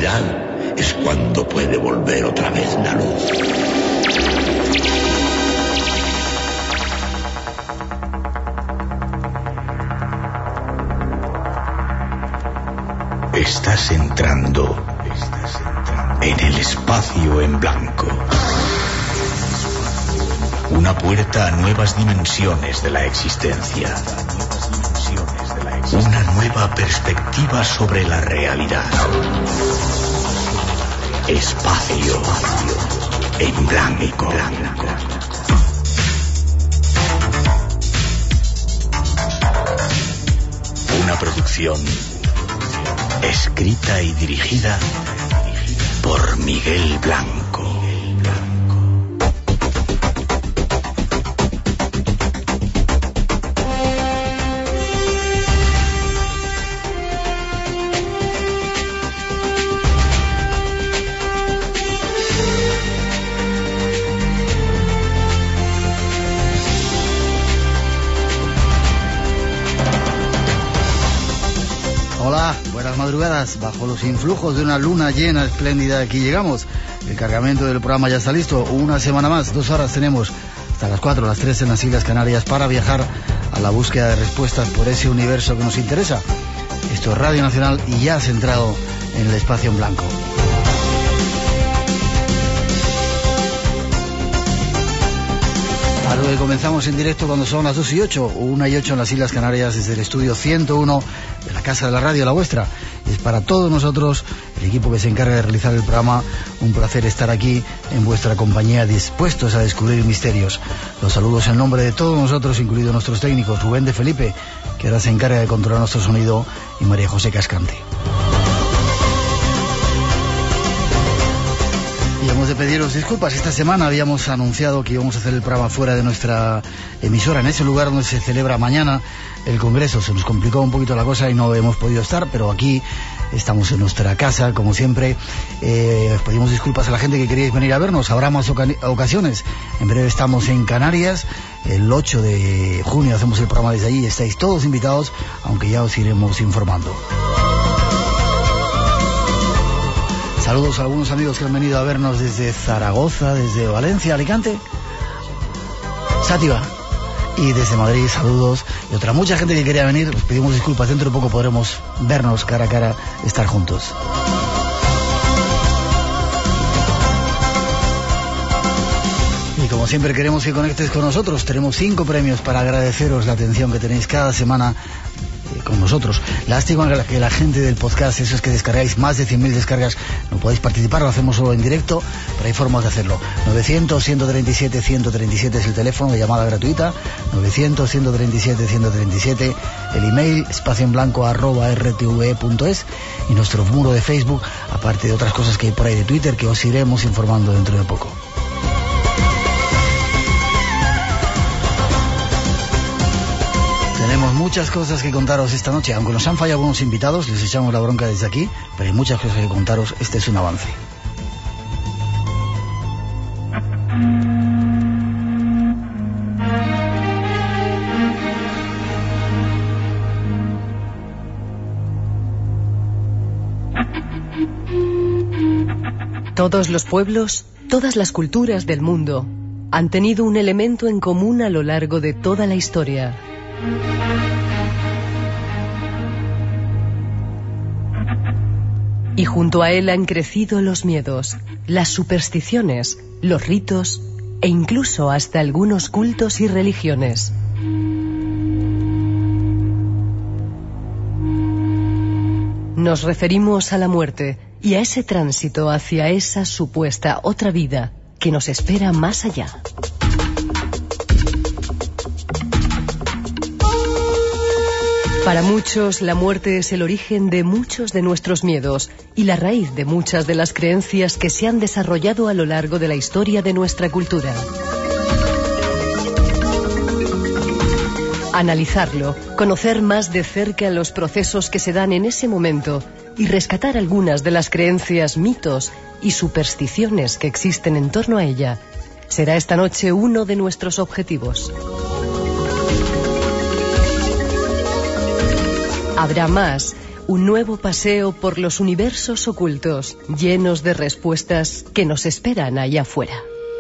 oscuridad es cuando puede volver otra vez la luz. Estás entrando en el espacio en blanco. Una puerta a nuevas dimensiones de la existencia. Una nueva perspectiva sobre la realidad. Espacio en blanco. Una producción escrita y dirigida por Miguel Blanco. Madrugadas, bajo los influjos de una luna llena espléndida, aquí llegamos. El cargamento del programa ya está listo. Una semana más, 2 horas tenemos, hasta las 4, las 3 en las Islas Canarias, para viajar a la búsqueda de respuestas por ese universo que nos interesa. Esto es Radio Nacional y ya centrado en el espacio en blanco. A lo que comenzamos en directo cuando son las 2:08, 1:08 en las Islas Canarias, desde el estudio 101 de la Casa de la Radio, la vuestra. Es para todos nosotros, el equipo que se encarga de realizar el programa, un placer estar aquí en vuestra compañía, dispuestos a descubrir misterios. Los saludos en nombre de todos nosotros, incluidos nuestros técnicos, Rubén de Felipe, que ahora se encarga de controlar nuestro sonido, y María José Cascante. Y hemos de pediros disculpas. Esta semana habíamos anunciado que íbamos a hacer el programa fuera de nuestra emisora, en ese lugar donde se celebra mañana el Congreso. Se nos complicó un poquito la cosa y no hemos podido estar, pero aquí estamos en nuestra casa, como siempre. Os pedimos disculpas a la gente que queríais venir a vernos. Habrá más ocasiones. En breve estamos en Canarias. El 8 de junio hacemos el programa desde allí. Estáis todos invitados, aunque ya os iremos informando. Saludos a algunos amigos que han venido a vernos desde Zaragoza, desde Valencia, Alicante, Sátiva, y desde Madrid, saludos. Y otra mucha gente que quería venir, os pedimos disculpas. Dentro de poco podremos vernos cara a cara, estar juntos. Y como siempre queremos que conectes con nosotros. Tenemos 5 premios para agradeceros la atención que tenéis cada semana con nosotros. Lástima que la gente del podcast, eso es que descargáis más de 100.000 descargas, no podéis participar, lo hacemos solo en directo, pero hay formas de hacerlo. 900-137-137 es el teléfono de llamada gratuita, 900-137-137, el email espacioenblanco@rtve.es, y nuestro muro de Facebook, aparte de otras cosas que hay por ahí de Twitter, que os iremos informando dentro de poco. Tenemos muchas cosas que contaros esta noche. Aunque nos han fallado algunos invitados, les echamos la bronca desde aquí, pero hay muchas cosas que contaros. Este es un avance. Todos los pueblos, todas las culturas del mundo han tenido un elemento en común a lo largo de toda la historia. Y junto a él han crecido los miedos, las supersticiones, los ritos e incluso hasta algunos cultos y religiones. Nos referimos a la muerte y a ese tránsito hacia esa supuesta otra vida que nos espera más allá. Para muchos, la muerte es el origen de muchos de nuestros miedos y la raíz de muchas de las creencias que se han desarrollado a lo largo de la historia de nuestra cultura. Analizarlo, conocer más de cerca los procesos que se dan en ese momento y rescatar algunas de las creencias, mitos y supersticiones que existen en torno a ella, será esta noche uno de nuestros objetivos. Habrá más, Un nuevo paseo por los universos ocultos, llenos de respuestas que nos esperan allá afuera.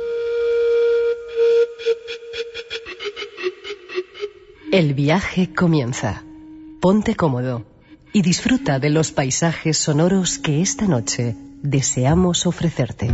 El viaje comienza. Ponte cómodo y disfruta de los paisajes sonoros que esta noche deseamos ofrecerte.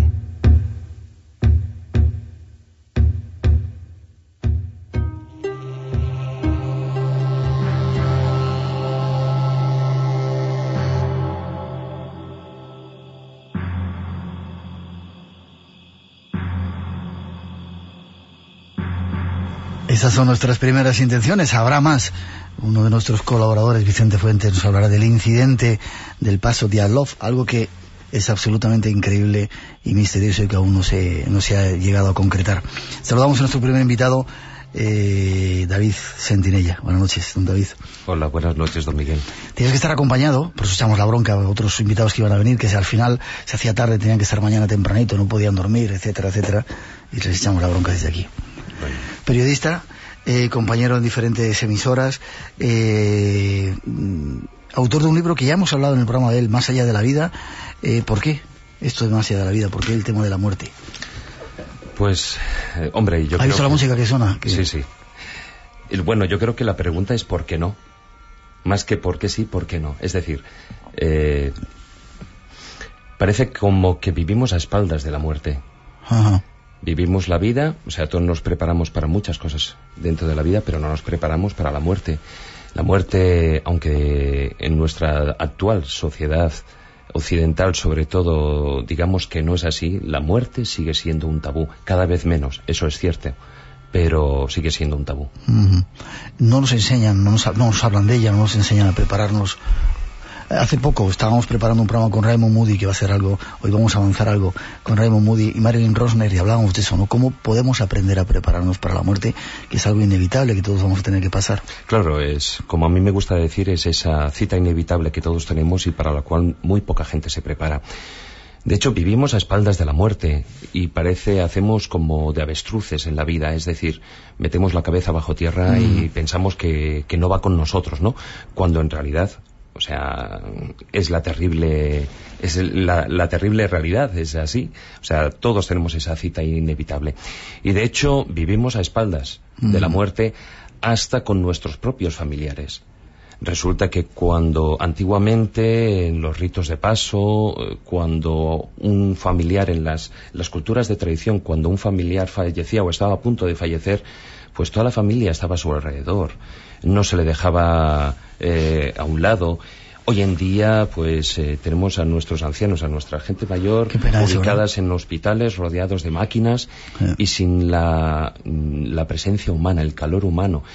Esas son nuestras primeras intenciones, habrá más. Uno de nuestros colaboradores, Vicente Fuentes, nos hablará del incidente del paso Diatlov, algo que es absolutamente increíble y misterioso y que aún no se ha llegado a concretar. Saludamos a nuestro primer invitado, David Sentinella. Buenas noches, don David. Hola, buenas noches, don Miguel. Tienes que estar acompañado, por eso echamos la bronca a otros invitados que iban a venir, que al final se hacía tarde, tenían que estar mañana tempranito, no podían dormir, etcétera, etcétera, y les echamos la bronca desde aquí. Bueno. Periodista, compañero en diferentes emisoras, autor de un libro que ya hemos hablado en el programa de él, Más allá de la vida. ¿Por qué esto de Más allá de la vida? ¿Por qué el tema de la muerte? Pues, hombre, yo ¿has visto la música que suena? Sí, sí. Bueno, yo creo que la pregunta es ¿por qué no? Más que por qué sí, por qué no. Es decir, parece como que vivimos a espaldas de la muerte. Ajá. Vivimos la vida, o sea, todos nos preparamos para muchas cosas dentro de la vida, pero no nos preparamos para la muerte. La muerte, aunque en nuestra actual sociedad occidental, sobre todo, digamos que no es así, la muerte sigue siendo un tabú, cada vez menos, eso es cierto, pero sigue siendo un tabú. Uh-huh. No nos enseñan, no nos hablan de ella, no nos enseñan a prepararnos. Hace poco estábamos preparando un programa con Raymond Moody, que va a ser algo, hoy vamos a avanzar algo con Raymond Moody y Marilyn Rosner, y hablábamos de eso, ¿no? Cómo podemos aprender a prepararnos para la muerte, que es algo inevitable, que todos vamos a tener que pasar. Claro, es, como a mí me gusta decir, es esa cita inevitable que todos tenemos y para la cual muy poca gente se prepara. De hecho, vivimos a espaldas de la muerte y hacemos como de avestruces en la vida, es decir, metemos la cabeza bajo tierra y pensamos que no va con nosotros, ¿no? Cuando en realidad, o sea, es la terrible realidad, es así. O sea, todos tenemos esa cita inevitable. Y de hecho, vivimos a espaldas de la muerte hasta con nuestros propios familiares. Resulta que cuando antiguamente, en los ritos de paso, cuando un familiar, en las culturas de tradición, cuando un familiar fallecía o estaba a punto de fallecer, pues toda la familia estaba a su alrededor. No se le dejaba a un lado. Hoy en día, pues tenemos a nuestros ancianos, a nuestra gente mayor, ubicadas en hospitales, rodeados de máquinas y sin la presencia humana, el calor humano.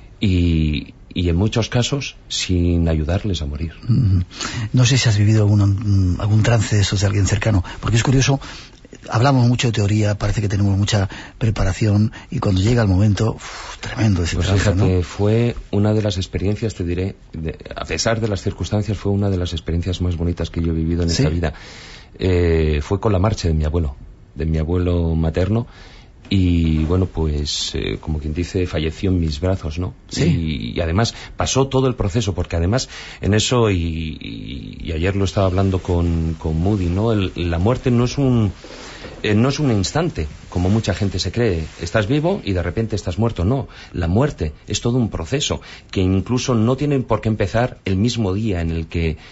Y en muchos casos sin ayudarles a morir. No sé si has vivido algún trance de esos de alguien cercano, porque es curioso, hablamos mucho de teoría, parece que tenemos mucha preparación y cuando llega el momento, tremendo ese trance, fíjate, ¿no? Fue una de las experiencias, te diré, a pesar de las circunstancias, fue una de las experiencias más bonitas que yo he vivido en esta vida. Fue con la marcha de mi abuelo materno. Y bueno, pues como quien dice, falleció en mis brazos, ¿no? Sí. Y además pasó todo el proceso, porque además en eso, y ayer lo estaba hablando con Moody, ¿no? La muerte no es un instante, como mucha gente se cree. Estás vivo y de repente estás muerto. No, la muerte es todo un proceso que incluso no tiene por qué empezar el mismo día en el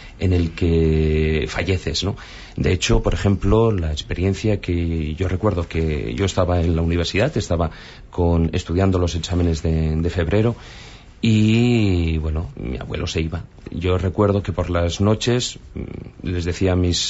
que falleces, ¿no? De hecho, por ejemplo, la experiencia que yo recuerdo, que yo estaba en la universidad, estaba estudiando los exámenes de febrero, y bueno, mi abuelo se iba. Yo recuerdo que por las noches les decía a mis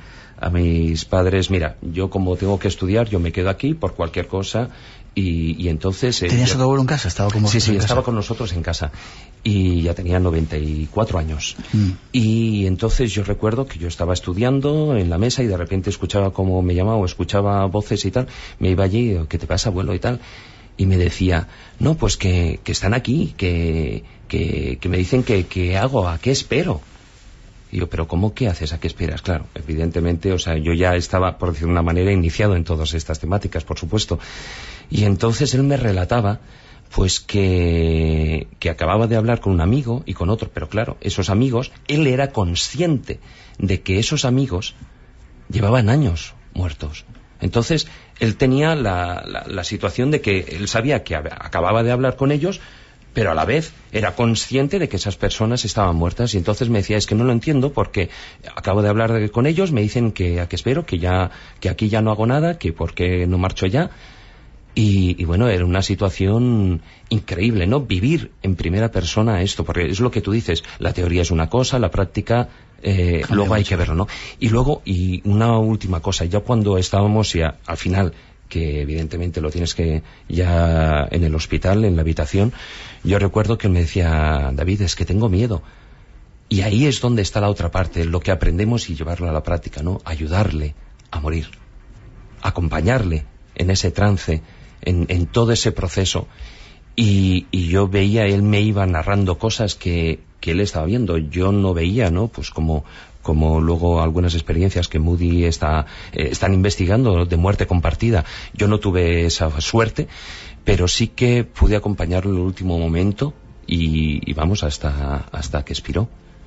padres, mira, yo como tengo que estudiar, yo me quedo aquí por cualquier cosa. Y entonces... ¿Tenías a tu abuelo en casa? ¿Estaba con vosotros? Sí, estaba con nosotros en casa. Y ya tenía 94 años. Y entonces yo recuerdo que yo estaba estudiando en la mesa y de repente escuchaba cómo me llamaba o escuchaba voces y tal. Me iba allí, ¿qué te pasa, abuelo? Y tal. Y me decía, no, pues que están aquí, que me dicen que hago, ¿a qué espero? Y yo, ¿pero cómo qué haces? ¿A qué esperas? Claro, evidentemente, o sea, yo ya estaba, por decir de una manera, iniciado en todas estas temáticas, por supuesto. Y entonces él me relataba pues que acababa de hablar con un amigo y con otro, pero claro, esos amigos, él era consciente de que esos amigos llevaban años muertos. Entonces, él tenía la situación de que él sabía que acababa de hablar con ellos, pero a la vez era consciente de que esas personas estaban muertas, y entonces me decía, es que no lo entiendo porque acabo de hablar con ellos, me dicen que a qué espero, que aquí ya no hago nada, que por qué no marcho ya. Y bueno, era una situación increíble, ¿no? Vivir en primera persona esto, porque es lo que tú dices, la teoría es una cosa, la práctica, luego hay que verlo, ¿no? Y luego, y una última cosa, ya cuando estábamos ya al final, que evidentemente lo tienes que ya en el hospital, en la habitación, yo recuerdo que me decía, David, es que tengo miedo. Y ahí es donde está la otra parte, lo que aprendemos y llevarlo a la práctica, ¿no? Ayudarle a morir, acompañarle en ese trance, en todo ese proceso, y yo veía, él me iba narrando cosas que él estaba viendo, yo no veía, ¿no? Pues como luego algunas experiencias que Moody están investigando de muerte compartida. Yo no tuve esa suerte, pero sí que pude acompañarlo en el último momento y vamos hasta que expiró.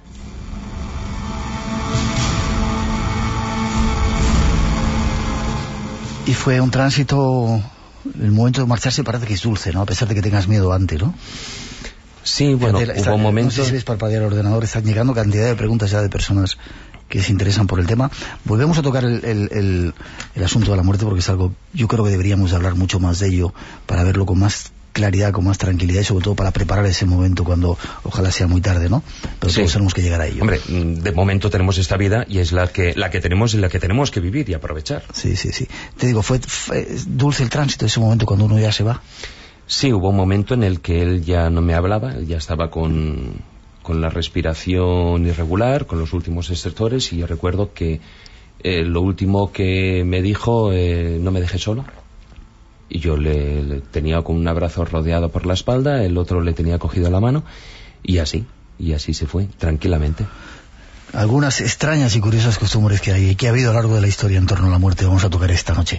Y fue un tránsito, el momento de marcharse parece que es dulce, ¿no? A pesar de que tengas miedo antes, ¿no? Sí, bueno, hubo momentos... No sé si ves parpadear el ordenador, están llegando cantidad de preguntas ya de personas que se interesan por el tema. Volvemos a tocar el asunto de la muerte, porque es algo, yo creo que deberíamos hablar mucho más de ello para verlo con más claridad, con más tranquilidad, y sobre todo para preparar ese momento cuando ojalá sea muy tarde, ¿no? Pero todos tenemos que llegar a ello. Hombre, de momento tenemos esta vida y es la que tenemos y la que tenemos que vivir y aprovechar. Sí. Te digo, ¿fue dulce el tránsito ese momento cuando uno ya se va? Sí, hubo un momento en el que él ya no me hablaba, él ya estaba con la respiración irregular, con los últimos estertores, y yo recuerdo que lo último que me dijo, no me dejes solo. Y yo le tenía con un abrazo rodeado por la espalda, el otro le tenía cogido la mano, y así se fue, tranquilamente. Algunas extrañas y curiosas costumbres que ha habido a lo largo de la historia en torno a la muerte vamos a tocar esta noche.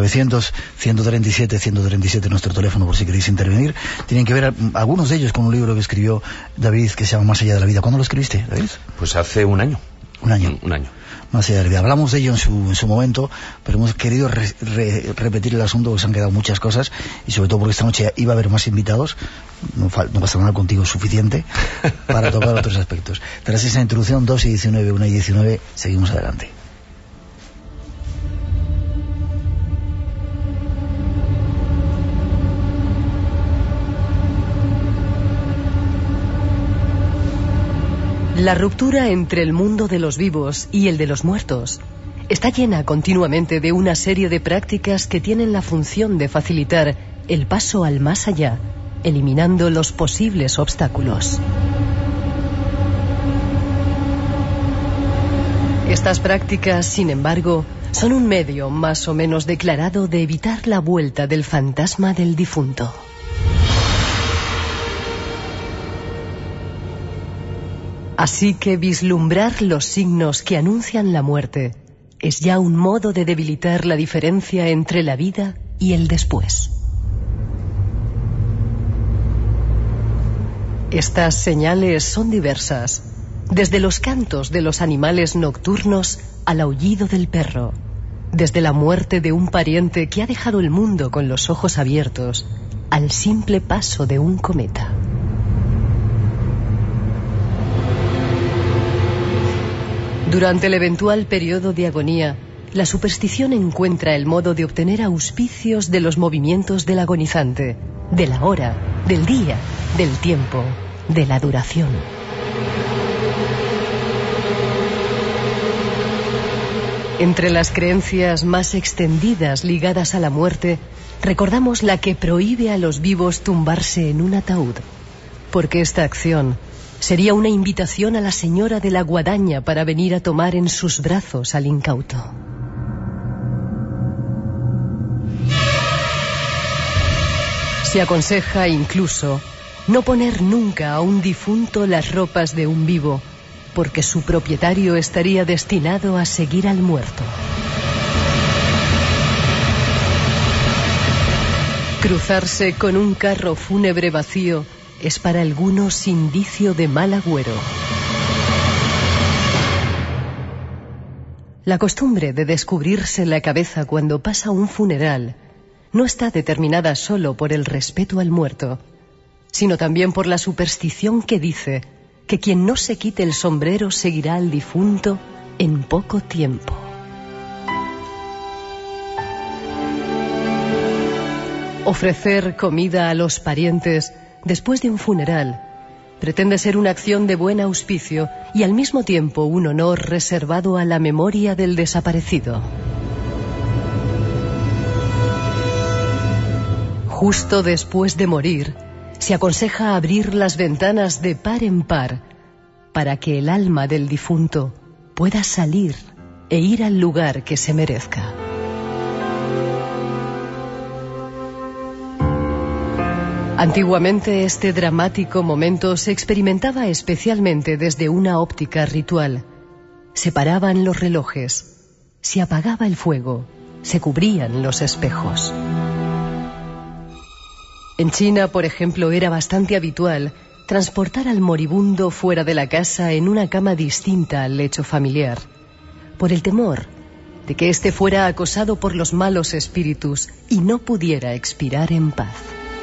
900-137-137 nuestro teléfono por si queréis intervenir. Tienen que ver algunos de ellos con un libro que escribió David que se llama Más allá de la vida. ¿Cuándo lo escribiste, David? Pues hace un año. Un año. Más allá de la vida. Hablamos de ello en su momento, pero hemos querido repetir el asunto porque se han quedado muchas cosas, y sobre todo porque esta noche iba a haber más invitados. No pasa nada, contigo, suficiente para tocar otros aspectos. Tras esa introducción, 2 y 19, 1 y 19, seguimos adelante. La ruptura entre el mundo de los vivos y el de los muertos está llena continuamente de una serie de prácticas que tienen la función de facilitar el paso al más allá, eliminando los posibles obstáculos. Estas prácticas, sin embargo, son un medio más o menos declarado de evitar la vuelta del fantasma del difunto. Así que vislumbrar los signos que anuncian la muerte es ya un modo de debilitar la diferencia entre la vida y el después. Estas señales son diversas, desde los cantos de los animales nocturnos al aullido del perro, desde la muerte de un pariente que ha dejado el mundo con los ojos abiertos al simple paso de un cometa. Durante el eventual periodo de agonía, la superstición encuentra el modo de obtener auspicios de los movimientos del agonizante, de la hora, del día, del tiempo, de la duración. Entre las creencias más extendidas ligadas a la muerte, recordamos la que prohíbe a los vivos tumbarse en un ataúd, porque esta acción sería una invitación a la señora de la guadaña para venir a tomar en sus brazos al incauto. Se aconseja incluso no poner nunca a un difunto las ropas de un vivo, porque su propietario estaría destinado a seguir al muerto. Cruzarse con un carro fúnebre vacío es para algunos indicio de mal agüero. La costumbre de descubrirse la cabeza cuando pasa un funeral no está determinada solo por el respeto al muerto, sino también por la superstición que dice que quien no se quite el sombrero seguirá al difunto en poco tiempo. Ofrecer comida a los parientes después de un funeral pretende ser una acción de buen auspicio y al mismo tiempo un honor reservado a la memoria del desaparecido. Justo después de morir, se aconseja abrir las ventanas de par en par para que el alma del difunto pueda salir e ir al lugar que se merezca. Antiguamente este dramático momento se experimentaba especialmente desde una óptica ritual. Se paraban los relojes, se apagaba el fuego, se cubrían los espejos. En China, por ejemplo, era bastante habitual transportar al moribundo fuera de la casa en una cama distinta al lecho familiar, por el temor de que éste fuera acosado por los malos espíritus y no pudiera expirar en paz.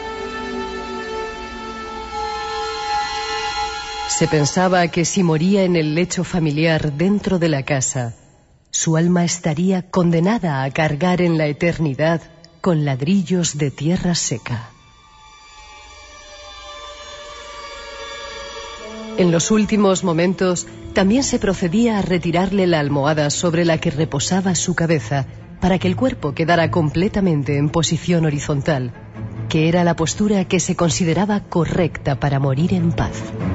Se pensaba que si moría en el lecho familiar dentro de la casa, su alma estaría condenada a cargar en la eternidad con ladrillos de tierra seca. En los últimos momentos también se procedía a retirarle la almohada sobre la que reposaba su cabeza para que el cuerpo quedara completamente en posición horizontal, que era la postura que se consideraba correcta para morir en paz.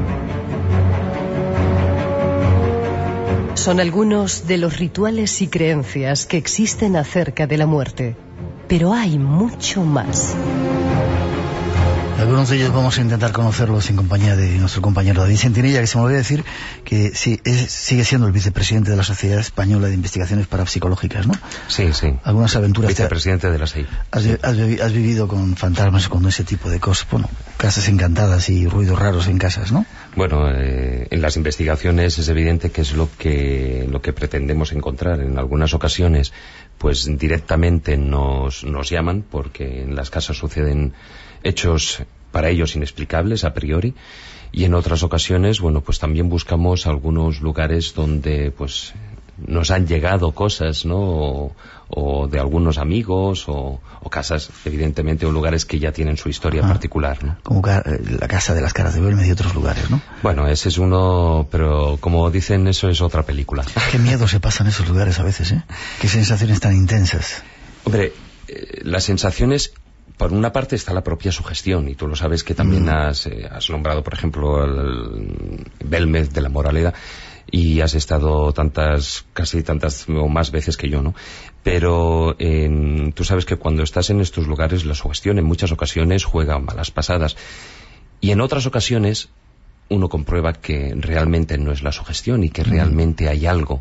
Son algunos de los rituales y creencias que existen acerca de la muerte, pero hay mucho más. Algunos de ellos vamos a intentar conocerlos en compañía de nuestro compañero David Sentinella, que se me olvidó decir que sí, sigue siendo el vicepresidente de la Sociedad Española de Investigaciones Parapsicológicas, ¿no? Sí, sí. Algunas aventuras. Vicepresidente de la SEI. Has vivido con fantasmas, con ese tipo de cosas, bueno, casas encantadas y ruidos raros en casas, ¿no? Bueno, en las investigaciones es evidente que es lo que pretendemos encontrar. En algunas ocasiones, pues directamente nos llaman, porque en las casas suceden hechos para ellos inexplicables a priori, y en otras ocasiones, bueno, pues también buscamos algunos lugares donde pues nos han llegado cosas, ¿no? O de algunos amigos, o casas, evidentemente, o lugares que ya tienen su historia particular, ¿no? Como la casa de las caras de Belmez y otros lugares, ¿no? Bueno, ese es uno, pero como dicen, eso es otra película. Qué miedo se pasa en esos lugares a veces, ¿eh? Qué sensaciones tan intensas. Hombre, las sensaciones, por una parte está la propia sugestión, y tú lo sabes que también has nombrado, por ejemplo, el Belmez de la Moraleda, y has estado casi tantas o más veces que yo, ¿no? Pero tú sabes que cuando estás en estos lugares la sugestión en muchas ocasiones juega malas pasadas, y en otras ocasiones uno comprueba que realmente no es la sugestión y que realmente hay algo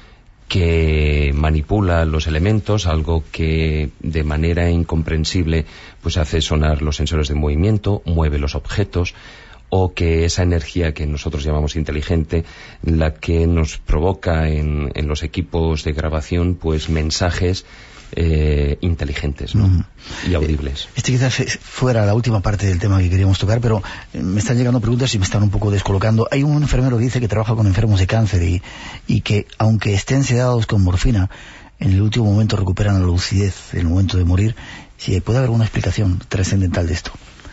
que manipula los elementos, algo que de manera incomprensible pues hace sonar los sensores de movimiento, mueve los objetos, o que esa energía que nosotros llamamos inteligente, la que nos provoca en los equipos de grabación pues mensajes inteligentes, ¿no? Y audibles. Quizás fuera la última parte del tema que queríamos tocar, pero me están llegando preguntas y me están un poco descolocando. Hay un enfermero que dice que trabaja con enfermos de cáncer y que aunque estén sedados con morfina, en el último momento recuperan la lucidez en el momento de morir. Si puede haber alguna explicación trascendental de esto.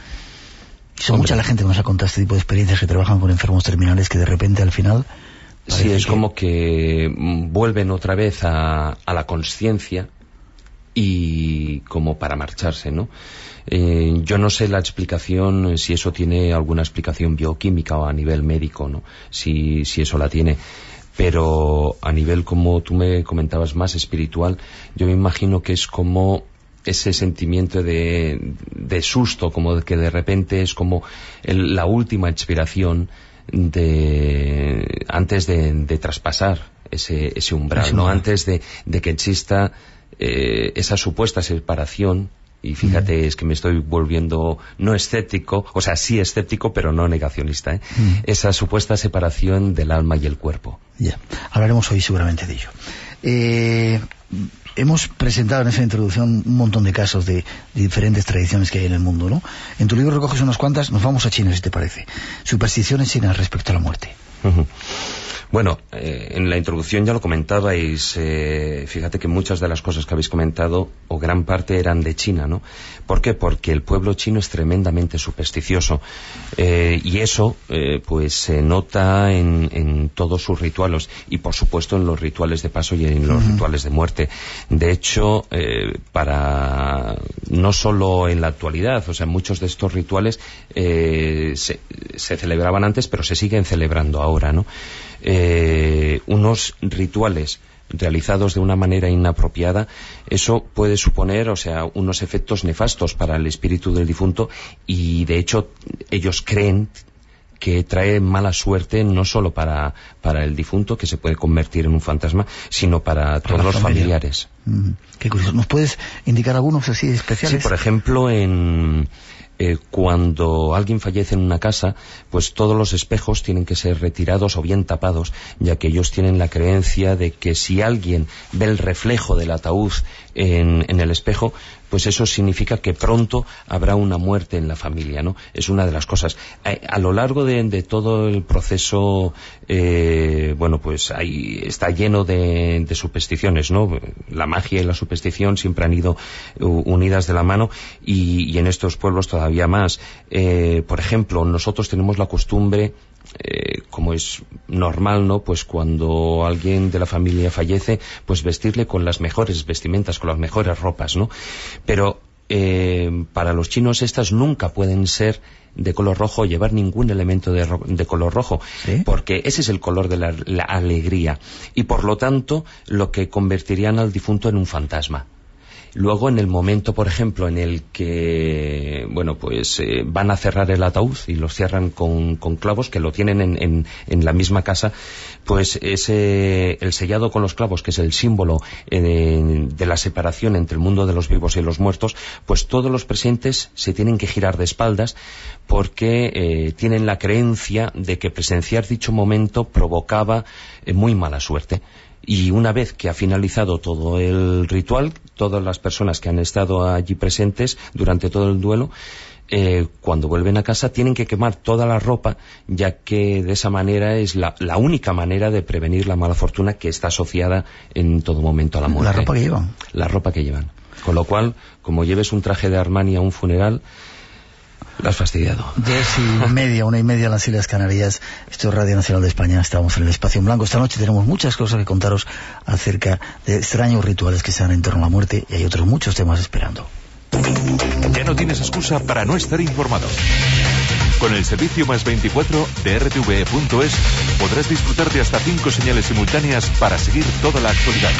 Son mucha la gente que nos ha contado este tipo de experiencias, que trabajan con enfermos terminales que de repente al final... Sí, es como que vuelven otra vez a la consciencia y como para marcharse, ¿no? Yo no sé la explicación, si eso tiene alguna explicación bioquímica o a nivel médico, ¿no? Si eso la tiene. Pero a nivel, como tú me comentabas, más espiritual, yo me imagino que es como ese sentimiento de susto, como que de repente es como la última expiración antes de traspasar ese umbral, ¿no? Antes de que exista esa supuesta separación Y fíjate, es que me estoy volviendo no escéptico, o sea, sí escéptico, pero no negacionista, esa supuesta separación del alma y el cuerpo. Ya, hablaremos hoy seguramente de ello. Hemos presentado en esa introducción un montón de casos de diferentes tradiciones que hay en el mundo, ¿no? En tu libro recoges unas cuantas, nos vamos a China, si te parece. Supersticiones chinas respecto a la muerte. Bueno, en la introducción ya lo comentabais, fíjate que muchas de las cosas que habéis comentado, o gran parte, eran de China, ¿no? ¿Por qué? Porque el pueblo chino es tremendamente supersticioso, y eso pues se nota en todos sus rituales, y por supuesto en los rituales de paso y en los rituales de muerte. De hecho, no solo en la actualidad, o sea, muchos de estos rituales se celebraban antes, pero se siguen celebrando ahora, ¿no? Unos rituales realizados de una manera inapropiada, eso puede suponer, o sea, unos efectos nefastos para el espíritu del difunto, y de hecho ellos creen que trae mala suerte no solo para el difunto, que se puede convertir en un fantasma, sino para todos los familiares. Qué curioso. ¿Nos puedes indicar algunos así especiales? Sí, por ejemplo, cuando alguien fallece en una casa, pues todos los espejos tienen que ser retirados o bien tapados, ya que ellos tienen la creencia de que si alguien ve el reflejo del ataúd en el espejo, pues eso significa que pronto habrá una muerte en la familia, ¿no? Es una de las cosas. A lo largo de todo el proceso, bueno, pues está lleno de supersticiones, ¿no? La magia y la superstición siempre han ido unidas de la mano, y en estos pueblos todavía más. Por ejemplo, nosotros tenemos la costumbre, como es normal, ¿no? Pues cuando alguien de la familia fallece, pues vestirle con las mejores vestimentas, con las mejores ropas, ¿no? Pero para los chinos estas nunca pueden ser de color rojo, llevar ningún elemento de color rojo, ¿sí? Porque ese es el color de la alegría, y por lo tanto lo que convertirían al difunto en un fantasma. Luego, en el momento, por ejemplo, en el que, bueno, pues van a cerrar el ataúd y lo cierran con clavos, que lo tienen en la misma casa, pues el sellado con los clavos, que es el símbolo de la separación entre el mundo de los vivos y los muertos, pues todos los presentes se tienen que girar de espaldas, porque tienen la creencia de que presenciar dicho momento provocaba muy mala suerte. Y una vez que ha finalizado todo el ritual, todas las personas que han estado allí presentes durante todo el duelo, cuando vuelven a casa tienen que quemar toda la ropa, ya que de esa manera es la única manera de prevenir la mala fortuna que está asociada en todo momento a la muerte. ¿La ropa que llevan? La ropa que llevan. Con lo cual, como lleves un traje de Armani a un funeral, lo has fastidiado. 10:30, 1:30 en las Islas Canarias. Esto es Radio Nacional de España. Estamos en el Espacio en Blanco. Esta noche tenemos muchas cosas que contaros acerca de extraños rituales que se dan en torno a la muerte, y hay otros muchos temas esperando. Ya no tienes excusa para no estar informado. Con el servicio Más 24 de RTV.es podrás disfrutar de hasta 5 señales simultáneas para seguir toda la actualidad.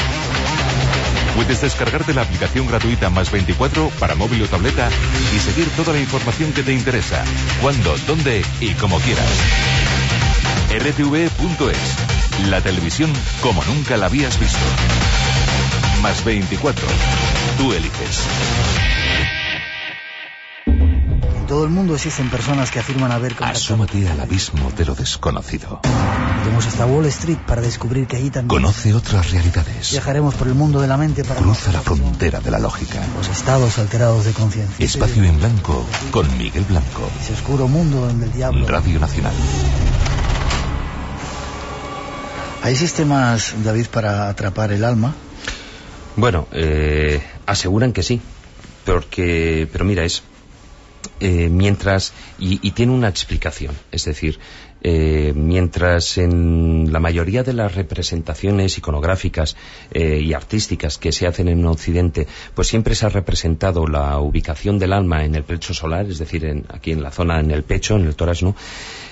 Puedes descargarte la aplicación gratuita Más 24 para móvil o tableta y seguir toda la información que te interesa, cuando, dónde y como quieras. RTV.es, la televisión como nunca la habías visto. Más 24, tú eliges. En todo el mundo existen personas que afirman haber contactado. Asómate al abismo de lo desconocido. Iremos hasta Wall Street para descubrir que allí también... Conoce otras realidades. Viajaremos por el mundo de la mente para... Cruza la frontera de la lógica. Los estados alterados de conciencia. Espacio en Blanco con Miguel Blanco. Ese oscuro mundo en el diablo. Radio Nacional. ¿Hay sistemas, David, para atrapar el alma? Bueno, aseguran que sí, pero mira, mientras, y tiene una explicación, es decir, mientras en la mayoría de las representaciones iconográficas y artísticas que se hacen en Occidente, pues siempre se ha representado la ubicación del alma en el plecho solar, es decir, aquí en la zona, en el pecho, en el tórax, ¿no?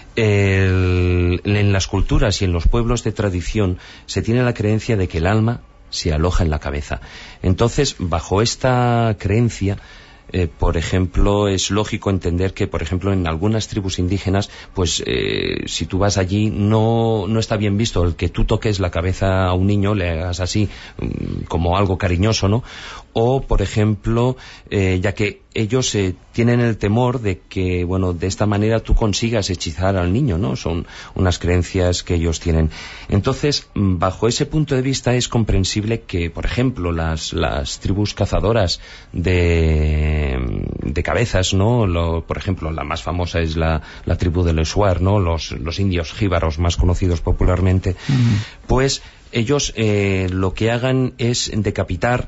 En las culturas y en los pueblos de tradición se tiene la creencia de que el alma se aloja en la cabeza. Entonces, bajo esta creencia, por ejemplo, es lógico entender que, por ejemplo, en algunas tribus indígenas, pues si tú vas allí no está bien visto el que tú toques la cabeza a un niño, le hagas así como algo cariñoso, ¿no? o, por ejemplo, ya que ellos tienen el temor de que, bueno, de esta manera tú consigas hechizar al niño, ¿no? Son unas creencias que ellos tienen. Entonces, bajo ese punto de vista es comprensible que, por ejemplo, las tribus cazadoras de cabezas, ¿no? Por ejemplo, la más famosa es la tribu de Leshuar, ¿no? Los indios jíbaros más conocidos popularmente, pues ellos lo que hagan es decapitar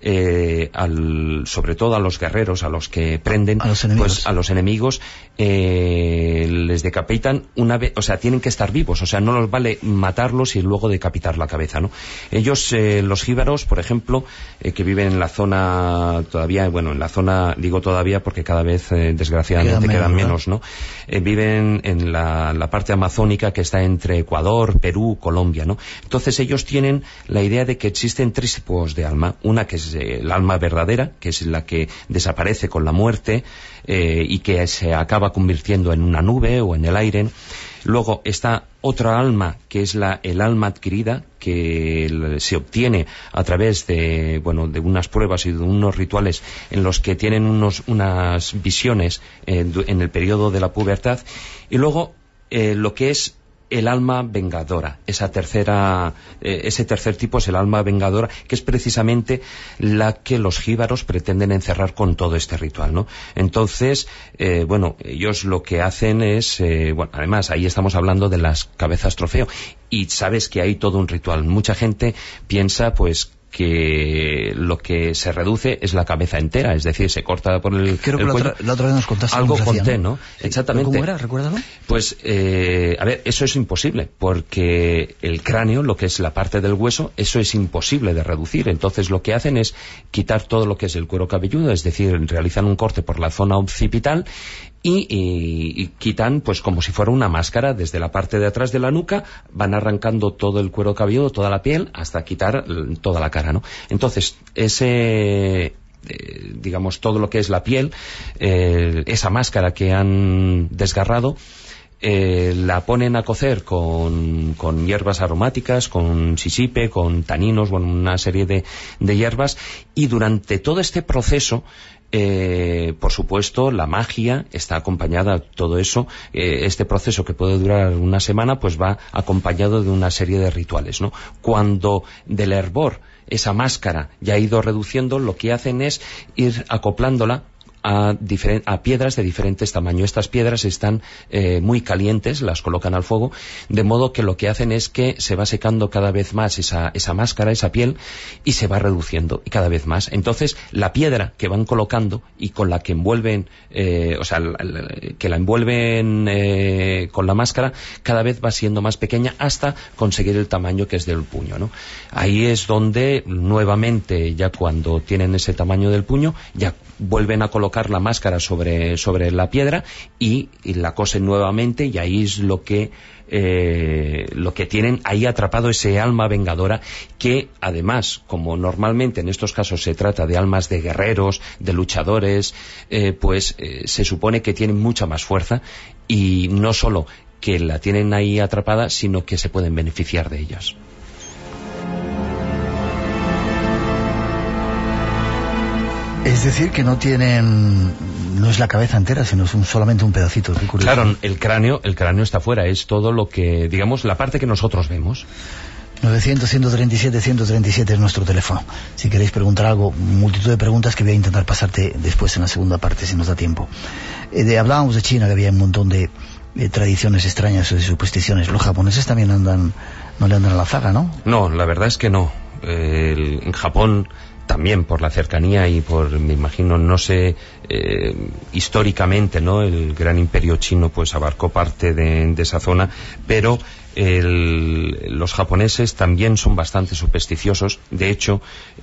sobre todo a los guerreros, a los que prenden, a los enemigos, les decapitan una vez, o sea, tienen que estar vivos, o sea, no les vale matarlos y luego decapitar la cabeza, ¿no? Ellos, los jíbaros, por ejemplo, que viven en la zona todavía, bueno, en la zona, digo todavía porque cada vez desgraciadamente quedan menos, ¿no? Viven en la parte amazónica que está entre Ecuador, Perú, Colombia, ¿no? Entonces ellos tienen la idea de que existen 3 tipos de alma, una que es el alma verdadera, que es la que desaparece con la muerte y que se acaba convirtiendo en una nube o en el aire. Luego está otra alma, que es el alma adquirida, que se obtiene a través de unas pruebas y de unos rituales en los que tienen unas visiones en el periodo de la pubertad. Y luego lo que es el alma vengadora, ese tercer tipo es el alma vengadora, que es precisamente la que los jíbaros pretenden encerrar con todo este ritual, ¿no? Entonces, ellos lo que hacen es, además ahí estamos hablando de las cabezas trofeo, y sabes que hay todo un ritual. Mucha gente piensa, pues, que lo que se reduce es la cabeza entera, es decir, se corta por el cuello. La otra vez nos contaste algo conté, ¿no? Sí. Exactamente. ¿Cómo era? Recuérdalo. Pues, eso es imposible, porque el cráneo, lo que es la parte del hueso, eso es imposible de reducir. Entonces lo que hacen es quitar todo lo que es el cuero cabelludo, es decir, realizan un corte por la zona occipital y quitan, pues, como si fuera una máscara, desde la parte de atrás de la nuca, van arrancando todo el cuero cabelludo, toda la piel, hasta quitar toda la cara, ¿no? Entonces, todo lo que es la piel, esa máscara que han desgarrado, la ponen a cocer con hierbas aromáticas, con sisipe, con taninos, una serie de hierbas, y durante todo este proceso, por supuesto, la magia está acompañada, todo eso, este proceso que puede durar una semana, pues va acompañado de una serie de rituales, ¿no? Cuando del hervor esa máscara ya ha ido reduciendo, lo que hacen es ir acoplándola a piedras de diferentes tamaños. Estas piedras están muy calientes, las colocan al fuego, de modo que lo que hacen es que se va secando cada vez más esa máscara, esa piel, y se va reduciendo y cada vez más. Entonces, la piedra que van colocando y con la que envuelven, que la envuelven con la máscara, cada vez va siendo más pequeña hasta conseguir el tamaño que es del puño, ¿no? Ahí es donde, nuevamente, ya cuando tienen ese tamaño del puño, ya vuelven a colocar la máscara sobre la piedra y la cosen nuevamente, y ahí es lo que tienen ahí atrapado, ese alma vengadora, que además, como normalmente en estos casos se trata de almas de guerreros, de luchadores, se supone que tienen mucha más fuerza, y no solo que la tienen ahí atrapada, sino que se pueden beneficiar de ellas. Es decir, que no es la cabeza entera, sino es solamente un pedacito. Qué curioso. Claro, el cráneo está fuera, es todo lo que, digamos, la parte que nosotros vemos. 900-137-137 es nuestro teléfono. Si queréis preguntar algo, multitud de preguntas que voy a intentar pasarte después en la segunda parte, si nos da tiempo. Hablábamos de China, que había un montón de tradiciones extrañas o de supersticiones. Los japoneses también no le andan a la zaga, ¿no? No, la verdad es que no. En Japón, también por la cercanía y me imagino, no sé, históricamente, ¿no? El gran imperio chino pues abarcó parte de esa zona, pero los japoneses también son bastante supersticiosos. De hecho,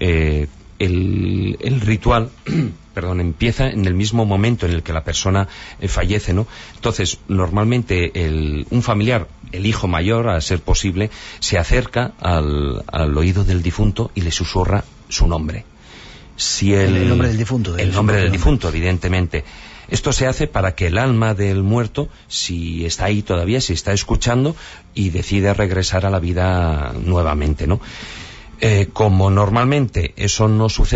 el ritual empieza en el mismo momento en el que la persona fallece, ¿no? Entonces, normalmente un familiar, el hijo mayor, a ser posible, se acerca al oído del difunto y le susurra su nombre. El nombre del difunto. El nombre del difunto, evidentemente. Esto se hace para que el alma del muerto, si está ahí todavía, si está escuchando, y decide regresar a la vida nuevamente, ¿no? Como normalmente eso no sucede,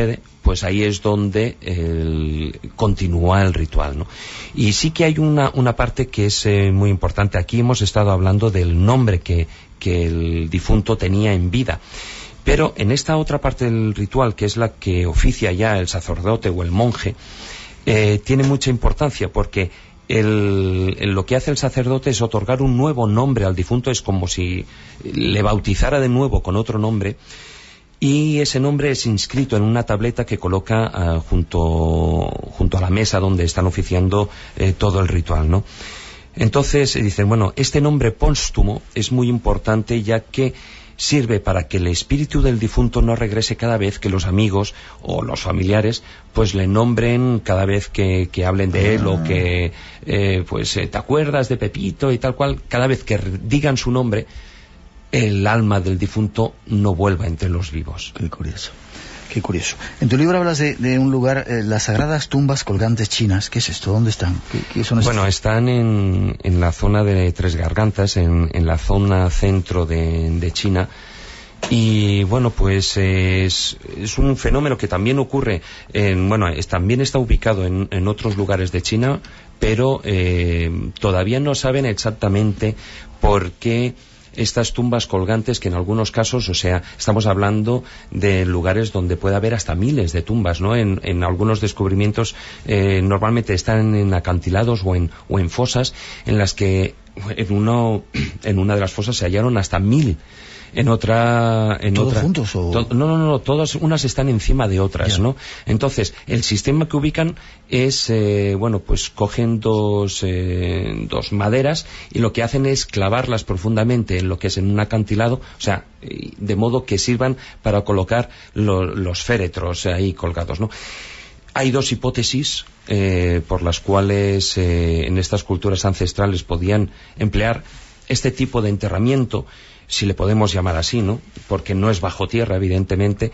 pues ahí es donde continúa el ritual, ¿no? Y sí que hay una parte que es muy importante. Aquí hemos estado hablando del nombre que el difunto tenía en vida. Pero en esta otra parte del ritual, que es la que oficia ya el sacerdote o el monje, tiene mucha importancia, porque lo que hace el sacerdote es otorgar un nuevo nombre al difunto. Es como si le bautizara de nuevo con otro nombre, y ese nombre es inscrito en una tableta que coloca junto a la mesa donde están oficiando todo el ritual, ¿no? Entonces dicen, bueno, este nombre póstumo es muy importante, ya que sirve para que el espíritu del difunto no regrese cada vez que los amigos o los familiares pues le nombren, cada vez que hablen de él, o que te acuerdas de Pepito y tal cual. Cada vez que digan su nombre, el alma del difunto no vuelva entre los vivos. Qué curioso. Qué curioso. En tu libro hablas de un lugar, las sagradas tumbas colgantes chinas. ¿Qué es esto? ¿Dónde están? ¿Qué son estas? Bueno, están en la zona de Tres Gargantas, en la zona centro de China. Y bueno, pues es un fenómeno que también ocurre también está ubicado en otros lugares de China, pero todavía no saben exactamente por qué estas tumbas colgantes, que en algunos casos, o sea, estamos hablando de lugares donde puede haber hasta miles de tumbas, ¿no? En algunos descubrimientos normalmente están en acantilados o en fosas, en las que en una de las fosas se hallaron hasta 1000. ¿Todos juntos o...? No, todas unas están encima de otras, ¿no? Entonces, el sistema que ubican es, pues cogen dos maderas, y lo que hacen es clavarlas profundamente en lo que es en un acantilado, o sea, de modo que sirvan para colocar los féretros ahí colgados, ¿no? Hay dos hipótesis por las cuales en estas culturas ancestrales podían emplear este tipo de enterramiento, si le podemos llamar así, ¿no? Porque no es bajo tierra, evidentemente.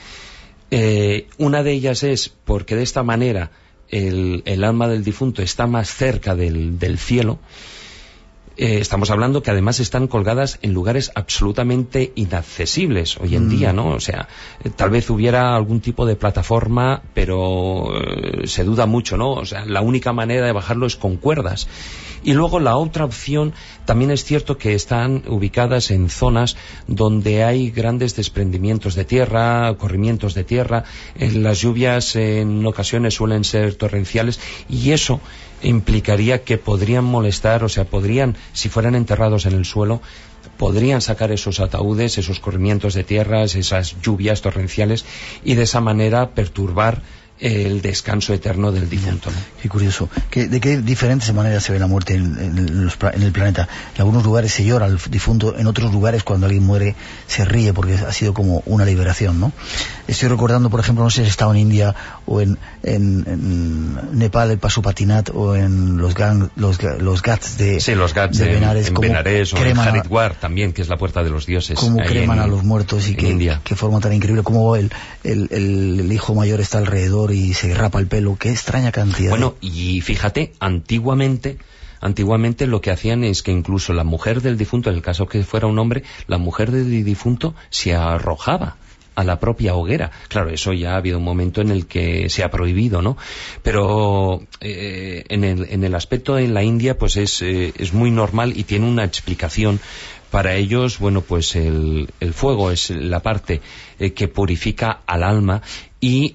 Una de ellas es porque de esta manera el alma del difunto está más cerca del cielo. Estamos hablando que además están colgadas en lugares absolutamente inaccesibles hoy en día, ¿no? O sea, tal vez hubiera algún tipo de plataforma, pero se duda mucho, ¿no? O sea, la única manera de bajarlo es con cuerdas. Y luego la otra opción, también es cierto que están ubicadas en zonas donde hay grandes desprendimientos de tierra, corrimientos de tierra. Las lluvias en ocasiones suelen ser torrenciales, y eso implicaría que podrían molestar, o sea, si fueran enterrados en el suelo, podrían sacar esos ataúdes, esos corrimientos de tierras, esas lluvias torrenciales, y de esa manera perturbar el descanso eterno del difunto, ¿no? Qué curioso. ¿De qué diferentes maneras se ve la muerte en el planeta? En algunos lugares se llora al difunto, en otros lugares cuando alguien muere se ríe, porque ha sido como una liberación, ¿no? Estoy recordando, por ejemplo, no sé si he estado en India o en Nepal, el Pasupatinat, o en los Ghats de Benares, en Benares, o en Haridwar también, que es la puerta de los dioses. Cómo creman a los muertos, y qué forma tan increíble. Cómo el hijo mayor está alrededor y se rapa el pelo. Qué extraña cantidad. Bueno, y fíjate, antiguamente lo que hacían es que incluso la mujer del difunto, en el caso que fuera un hombre, la mujer del difunto se arrojaba a la propia hoguera. Claro, eso ya ha habido un momento en el que se ha prohibido, ¿no? Pero en el aspecto en la India, pues es muy normal y tiene una explicación. Para ellos, bueno, pues el fuego es la parte que purifica al alma, y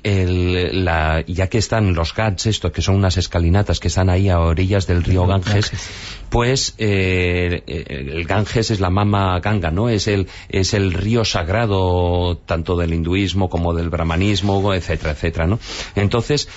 ya que están los Ghats, que son unas escalinatas que están ahí a orillas del río Ganges, pues el Ganges es la Mama Ganga, ¿no? Es el río sagrado tanto del hinduismo como del brahmanismo, etcétera, etcétera, ¿no? Entonces,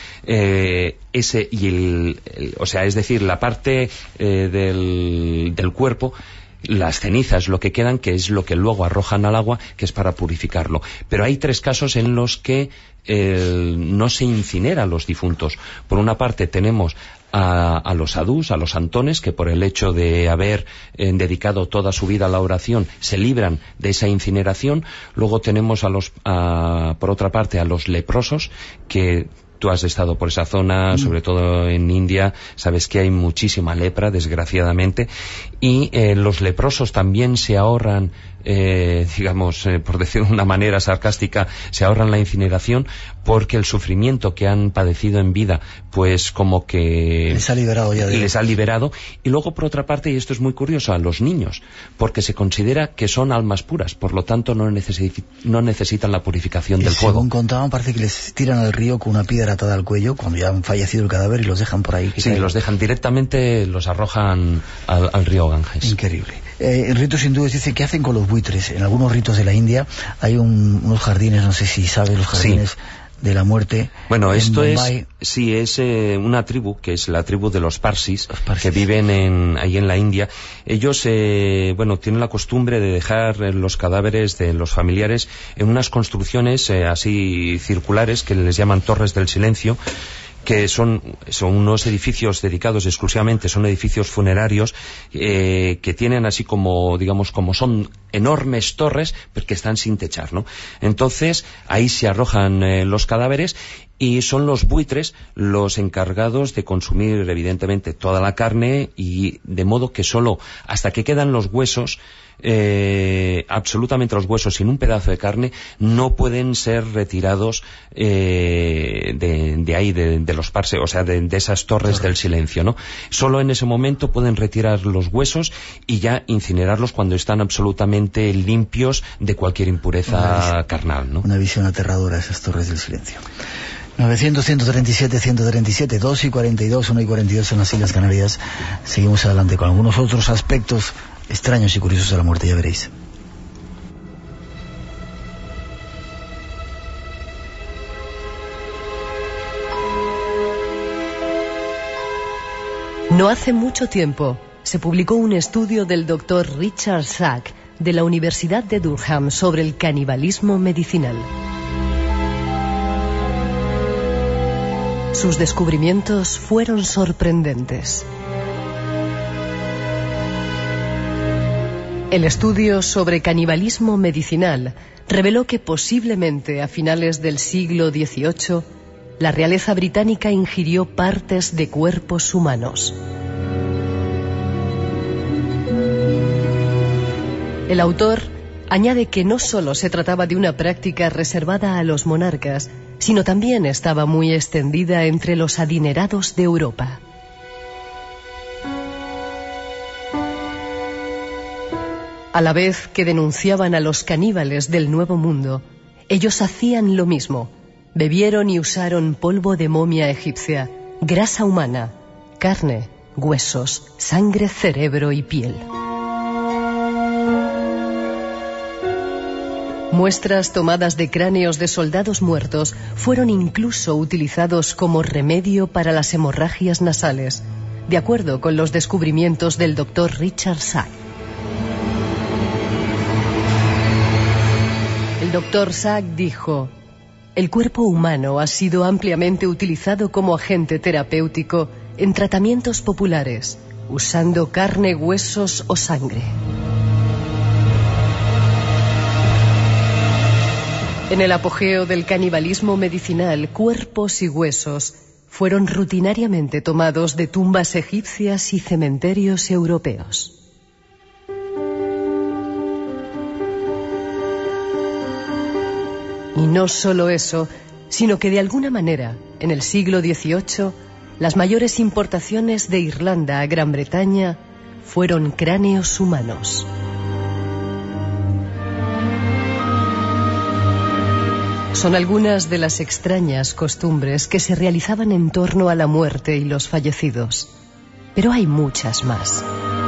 o sea, es decir, la parte del cuerpo, las cenizas, lo que quedan, que es lo que luego arrojan al agua, que es para purificarlo. Pero hay 3 casos en los que no se incinera a los difuntos. Por una parte tenemos a los sadhus, a los santones, que por el hecho de haber dedicado toda su vida a la oración se libran de esa incineración. Luego tenemos por otra parte a los leprosos, que tú has estado por esa zona, sobre todo en India, sabes que hay muchísima lepra, desgraciadamente, y los leprosos también se ahorran, digamos, por decirlo de una manera sarcástica, se ahorran la incineración porque el sufrimiento que han padecido en vida, pues como que les ha liberado ya les ha liberado. Y luego, por otra parte, y esto es muy curioso, a los niños, porque se considera que son almas puras, por lo tanto no necesitan la purificación del fuego. Según contaban, parece que les tiran al río con una piedra atada al cuello cuando ya han fallecido el cadáver y los dejan por ahí. Sí, los dejan directamente, los arrojan al río Ganges. Increíble. En ritos hindúes dice que hacen con los buitres. En algunos ritos de la India hay unos jardines, no sé si sabes, los jardines de la muerte. Bueno, esto Bombay. es una tribu, que es la tribu de los parsis, que viven ahí en la India. Ellos, tienen la costumbre de dejar los cadáveres de los familiares en unas construcciones así circulares que les llaman torres del silencio, que son unos edificios dedicados exclusivamente, son edificios funerarios que tienen así como, digamos, como son enormes torres, pero que están sin techar, ¿no? Entonces, ahí se arrojan los cadáveres y son los buitres los encargados de consumir, evidentemente, toda la carne, y de modo que solo hasta que quedan los huesos, absolutamente los huesos sin un pedazo de carne, no pueden ser retirados de ahí, de los parses, o sea, de esas torres del silencio, ¿no? Solo en ese momento pueden retirar los huesos y ya incinerarlos cuando están absolutamente limpios de cualquier impureza carnal, ¿no? Una visión aterradora, esas torres del silencio. 900-137-137, 2 y 42, 1 y 42 en las Islas Canarias. Seguimos adelante con algunos otros aspectos extraños y curiosos de la muerte, ya veréis. No hace mucho tiempo se publicó un estudio del doctor Richard Sack de la Universidad de Durham sobre el canibalismo medicinal. Sus descubrimientos fueron sorprendentes. El estudio sobre canibalismo medicinal reveló que posiblemente a finales del siglo XVIII la realeza británica ingirió partes de cuerpos humanos. El autor añade que no solo se trataba de una práctica reservada a los monarcas, sino también estaba muy extendida entre los adinerados de Europa. A la vez que denunciaban a los caníbales del Nuevo Mundo, ellos hacían lo mismo. Bebieron y usaron polvo de momia egipcia, grasa humana, carne, huesos, sangre, cerebro y piel. Muestras tomadas de cráneos de soldados muertos fueron incluso utilizados como remedio para las hemorragias nasales, de acuerdo con los descubrimientos del Dr. Richard Sack. El Dr. Sack dijo: el cuerpo humano ha sido ampliamente utilizado como agente terapéutico en tratamientos populares, usando carne, huesos o sangre. En el apogeo del canibalismo medicinal, cuerpos y huesos fueron rutinariamente tomados de tumbas egipcias y cementerios europeos. Y no solo eso, sino que de alguna manera, en el siglo XVIII, las mayores importaciones de Irlanda a Gran Bretaña fueron cráneos humanos. Son algunas de las extrañas costumbres que se realizaban en torno a la muerte y los fallecidos. Pero hay muchas más.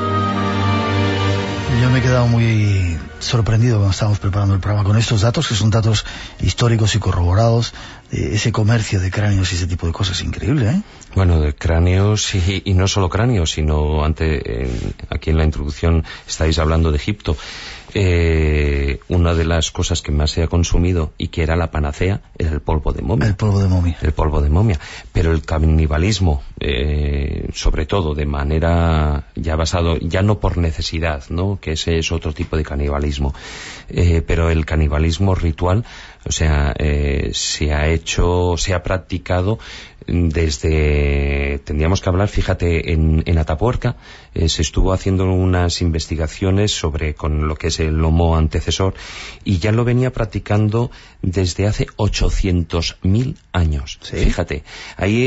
Yo me he quedado muy sorprendido cuando estábamos preparando el programa con estos datos, que son datos históricos y corroborados, de ese comercio de cráneos y ese tipo de cosas. Increíble, ¿eh? Bueno, de cráneos y no solo cráneos, sino aquí en la introducción estáis hablando de Egipto. Una de las cosas que más se ha consumido y que era la panacea era el polvo de momia. El polvo de momia. El polvo de momia. Pero el canibalismo, sobre todo de manera ya basado, ya no por necesidad, ¿no? Que ese es otro tipo de canibalismo. Pero el canibalismo ritual O sea, se ha practicado desde, tendríamos que hablar, fíjate, en Atapuerca se estuvo haciendo unas investigaciones con lo que es el Homo antecesor, y ya lo venía practicando desde hace 800.000 años. ¿Sí? Fíjate, ahí,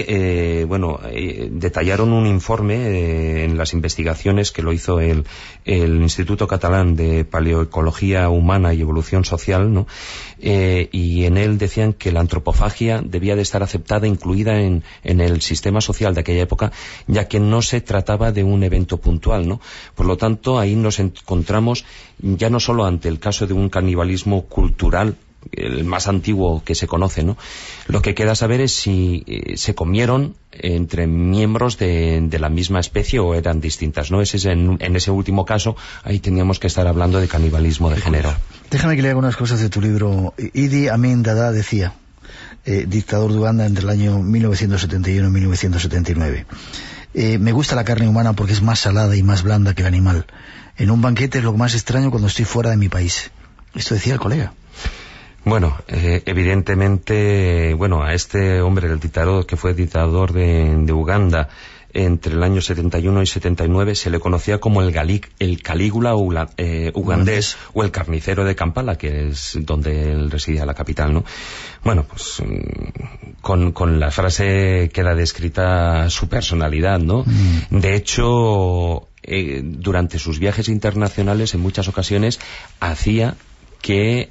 detallaron un informe en las investigaciones que lo hizo el Instituto Catalán de Paleoecología Humana y Evolución Social, ¿no? Y en él decían que la antropofagia debía de estar aceptada, incluida en el sistema social de aquella época, ya que no se trataba de un evento puntual, ¿no? Por lo tanto, ahí nos encontramos ya no solo ante el caso de un canibalismo cultural, el más antiguo que se conoce, ¿no? Lo que queda saber es si se comieron entre miembros de la misma especie o eran distintas, ¿no? En ese último caso, ahí teníamos que estar hablando de canibalismo de género. Déjame que lea algunas cosas de tu libro. Idi Amin Dada decía, dictador de Uganda entre el año 1971 y 1979. Me gusta la carne humana porque es más salada y más blanda que el animal. En un banquete es lo más extraño cuando estoy fuera de mi país. Esto decía el colega. Bueno, evidentemente, a este hombre, el dictador que fue dictador de Uganda entre el año 71 y 79, se le conocía como el Calígula ugandés, o el carnicero de Kampala, que es donde él residía, la capital, ¿no? Bueno, pues con la frase queda descrita su personalidad, ¿no? De hecho, durante sus viajes internacionales, en muchas ocasiones, hacía que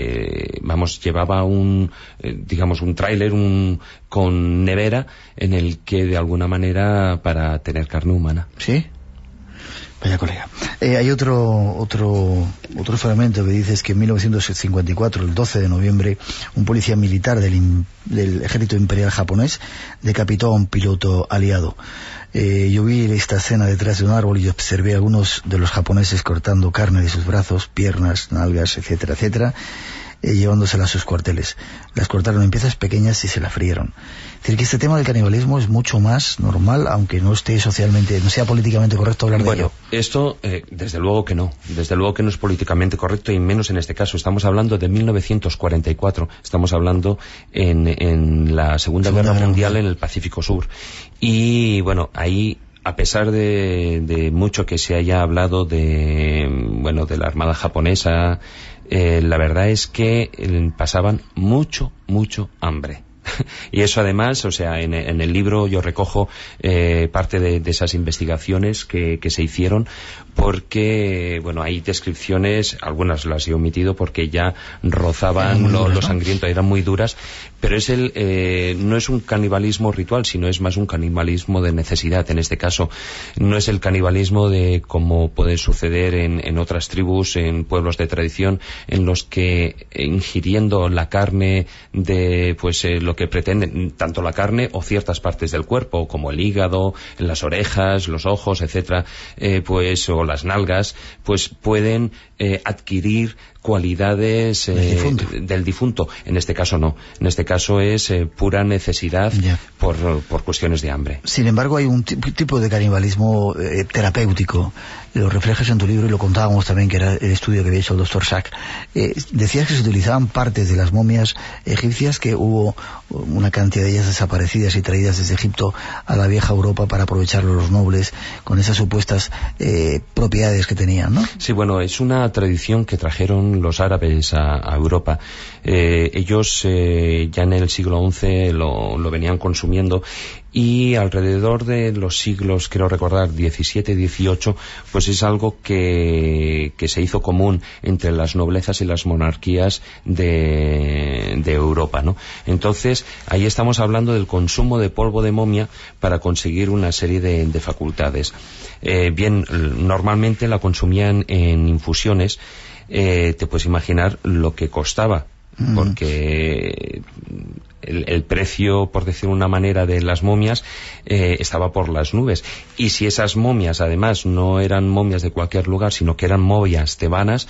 llevaba un tráiler con nevera en el que de alguna manera para tener carne humana. ¿Sí? Vaya colega. Hay otro fragmento que dices que en 1954, el 12 de noviembre, un policía militar del ejército imperial japonés decapitó a un piloto aliado. Yo vi esta escena detrás de un árbol y observé a algunos de los japoneses cortando carne de sus brazos, piernas, nalgas, etcétera, etcétera, llevándoselas a sus cuarteles. Las cortaron en piezas pequeñas y se la frieron. Es decir, que este tema del canibalismo es mucho más normal, aunque no sea políticamente correcto hablar de ello. Esto, desde luego que no es políticamente correcto, y menos en este caso. Estamos hablando de 1944, estamos hablando en la Segunda Guerra Mundial en el Pacífico Sur. Y ahí, a pesar de mucho que se haya hablado de la Armada japonesa, la verdad es que pasaban mucho hambre. Y eso además, en el libro yo recojo parte de esas investigaciones que se hicieron, porque hay descripciones, algunas las he omitido porque ya rozaban lo sangriento, eran muy duras, pero no es un canibalismo ritual, sino es más un canibalismo de necesidad. En este caso no es el canibalismo de como puede suceder en otras tribus, en pueblos de tradición, en los que ingiriendo la carne de lo que pretenden, tanto la carne o ciertas partes del cuerpo, como el hígado, las orejas, los ojos, etcétera, o las nalgas, pueden adquirir cualidades del difunto. En este caso no. En este caso es pura necesidad por cuestiones de hambre. Sin embargo, hay un tipo de canibalismo terapéutico. Lo reflejas en tu libro y lo contábamos también, que era el estudio que había hecho el doctor Sack. Decías que se utilizaban partes de las momias egipcias, que hubo una cantidad de ellas desaparecidas y traídas desde Egipto a la vieja Europa para aprovecharlo los nobles con esas supuestas propiedades que tenían, ¿no? Sí, es una tradición que trajeron los árabes a Europa. Ellos ya en el siglo XI lo venían consumiendo, y alrededor de los siglos, creo recordar, 17 y 18, es algo que se hizo común entre las noblezas y las monarquías de Europa, ¿no? Entonces, ahí estamos hablando del consumo de polvo de momia para conseguir una serie de facultades. Normalmente la consumían en infusiones. Te puedes imaginar lo que costaba, porque el precio, por decir una manera, de las momias estaba por las nubes. Y si esas momias además no eran momias de cualquier lugar, sino que eran momias tebanas,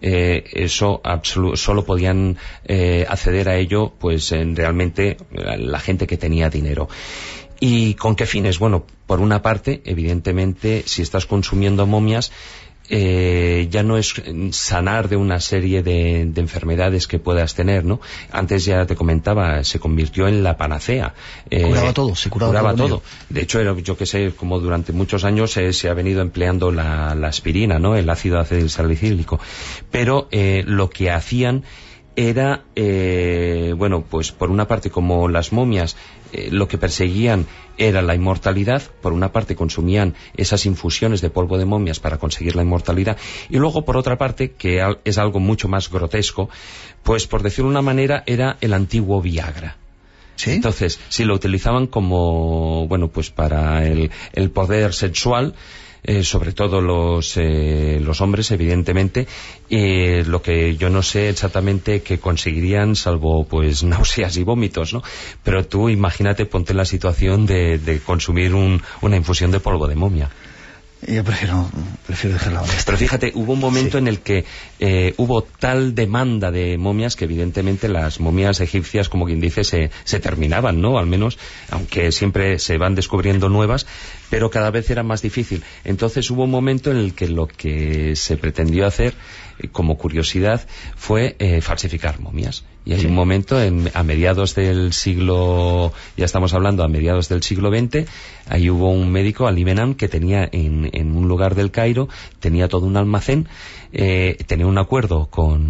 solo podían acceder a ello realmente la gente que tenía dinero. ¿Y con qué fines? Por una parte, evidentemente, si estás consumiendo momias, ya no es sanar de una serie de enfermedades que puedas tener, ¿no? Antes ya te comentaba, se convirtió en la panacea. Curaba todo, se curaba todo. De hecho, yo que sé, como durante muchos años se ha venido empleando la aspirina, ¿no? El ácido acetilsalicílico. Pero lo que hacían era, bueno, pues por una parte, como las momias lo que perseguían era la inmortalidad, por una parte consumían esas infusiones de polvo de momias para conseguir la inmortalidad, y luego por otra parte, que es algo mucho más grotesco, pues por decirlo de una manera, era el antiguo Viagra. ¿Sí? Entonces, si lo utilizaban como, bueno, pues para el poder sexual, sobre todo los hombres, evidentemente, lo que yo no sé exactamente que conseguirían, salvo pues náuseas y vómitos, ¿no? Pero tú imagínate, ponte en la situación de consumir una infusión de polvo de momia. Yo prefiero dejarla honesta. Pero fíjate, hubo un momento en el que hubo tal demanda de momias que evidentemente las momias egipcias, como quien dice, se terminaban, ¿no? Al menos, aunque siempre se van descubriendo nuevas, pero cada vez era más difícil. Entonces hubo un momento en el que lo que se pretendió hacer, como curiosidad, fue falsificar momias. Y hay un momento, a mediados del siglo, ya estamos hablando a mediados del siglo XX, ahí hubo un médico, Ali Benham, que tenía en un lugar del Cairo, tenía todo un almacén, tenía un acuerdo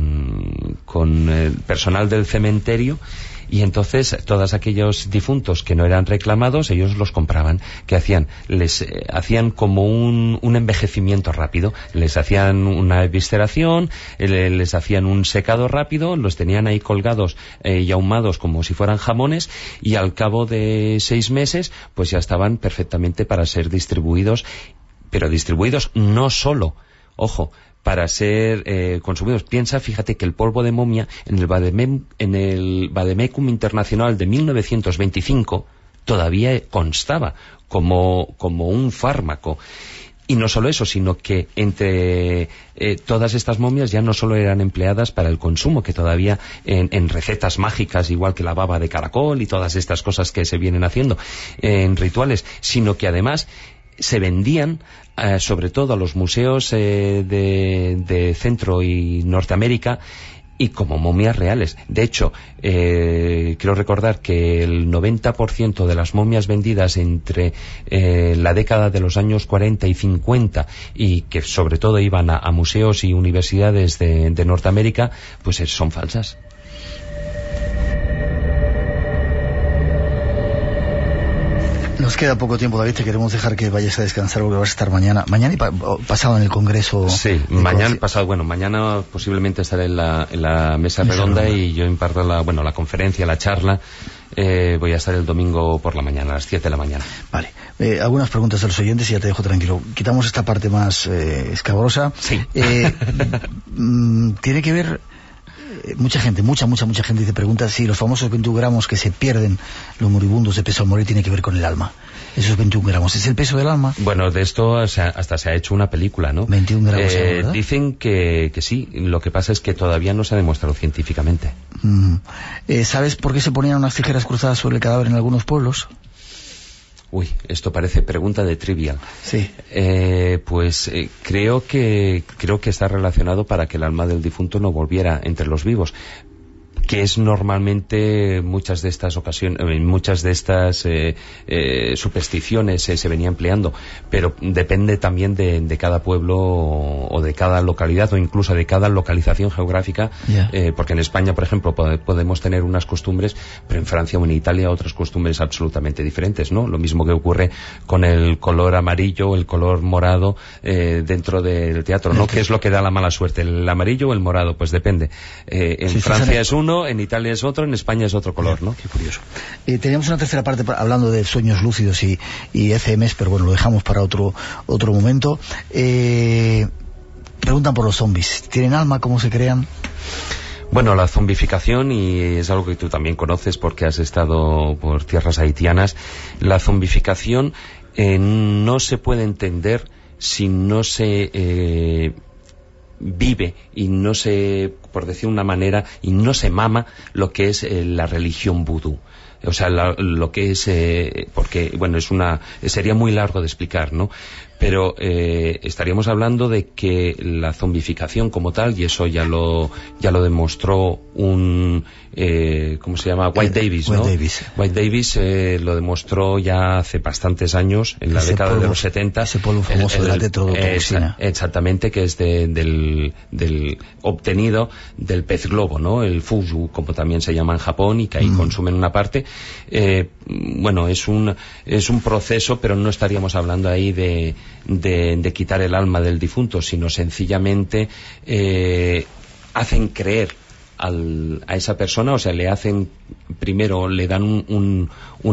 con el personal del cementerio, y entonces todos aquellos difuntos que no eran reclamados, ellos los compraban. ¿Qué hacían? Les hacían como un envejecimiento rápido, les hacían una evisceración, les hacían un secado rápido, los tenían ahí colgados y ahumados como si fueran jamones, y al cabo de 6 meses pues ya estaban perfectamente para ser distribuidos, pero distribuidos no solo, ojo, para ser consumidos. Piensa, fíjate, que el polvo de momia en el Vademecum Internacional de 1925 todavía constaba como un fármaco. Y no solo eso, sino que entre todas estas momias ya no solo eran empleadas para el consumo, que todavía en recetas mágicas, igual que la baba de caracol y todas estas cosas que se vienen haciendo en rituales, sino que además se vendían sobre todo a los museos de Centro y Norteamérica, y como momias reales. De hecho, quiero recordar que el 90% de las momias vendidas entre la década de los años 40 y 50, y que sobre todo iban a museos y universidades de Norteamérica, pues son falsas. Nos queda poco tiempo, David, te queremos dejar que vayas a descansar porque vas a estar mañana y pasado en el Congreso. Sí, mañana posiblemente estaré en la mesa redonda y yo imparto la conferencia, la charla. Voy a estar el domingo por la mañana, a las 7 de la mañana. Vale. Algunas preguntas de los oyentes y ya te dejo tranquilo. Quitamos esta parte más escabrosa. Sí. Tiene que ver... mucha gente te pregunta si los famosos 21 gramos que se pierden los moribundos de peso al morir tiene que ver con el alma. Esos 21 gramos, ¿es el peso del alma? Bueno, de esto hasta se ha hecho una película, ¿no? 21 gramos, ¿verdad? Dicen que sí, lo que pasa es que todavía no se ha demostrado científicamente. ¿Sabes por qué se ponían unas tijeras cruzadas sobre el cadáver en algunos pueblos? Uy, esto parece pregunta de Trivial. Sí. Pues creo que está relacionado para que el alma del difunto no volviera entre los vivos, que es normalmente muchas de estas supersticiones se venía empleando, pero depende también de cada pueblo o de cada localidad o incluso de cada localización geográfica, porque en España, por ejemplo, podemos tener unas costumbres, pero en Francia o en Italia otras costumbres absolutamente diferentes, ¿no? Lo mismo que ocurre con el color amarillo o el color morado dentro del teatro, ¿no? ¿Qué es lo que da la mala suerte? ¿El amarillo o el morado? Pues depende. En Francia es uno, en Italia es otro, en España es otro color, ¿no? Qué curioso. Teníamos una tercera parte hablando de sueños lúcidos y ECMs, pero bueno, lo dejamos para otro momento. Preguntan por los zombies. ¿Tienen alma? ¿Cómo se crean? Bueno, la zombificación, y es algo que tú también conoces porque has estado por tierras haitianas, la zombificación no se puede entender si no se... vive y no se, por decir una manera, y no se mama lo que es la religión vudú. O sea, lo que es, porque, bueno, sería muy largo de explicar, ¿no? pero estaríamos hablando de que la zombificación como tal, y eso ya lo demostró un ¿cómo se llama? White Davis, ¿no? White Davis lo demostró ya hace bastantes años, en la década de los 70. Ese polvo famoso de la tetrodotoxina. Exactamente, que es del obtenido del pez globo, ¿no? El fugu, como también se llama en Japón, y que ahí consumen una parte. Bueno, es un proceso, pero no estaríamos hablando ahí de quitar el alma del difunto, sino sencillamente hacen creer a esa persona, o sea, le hacen, primero le dan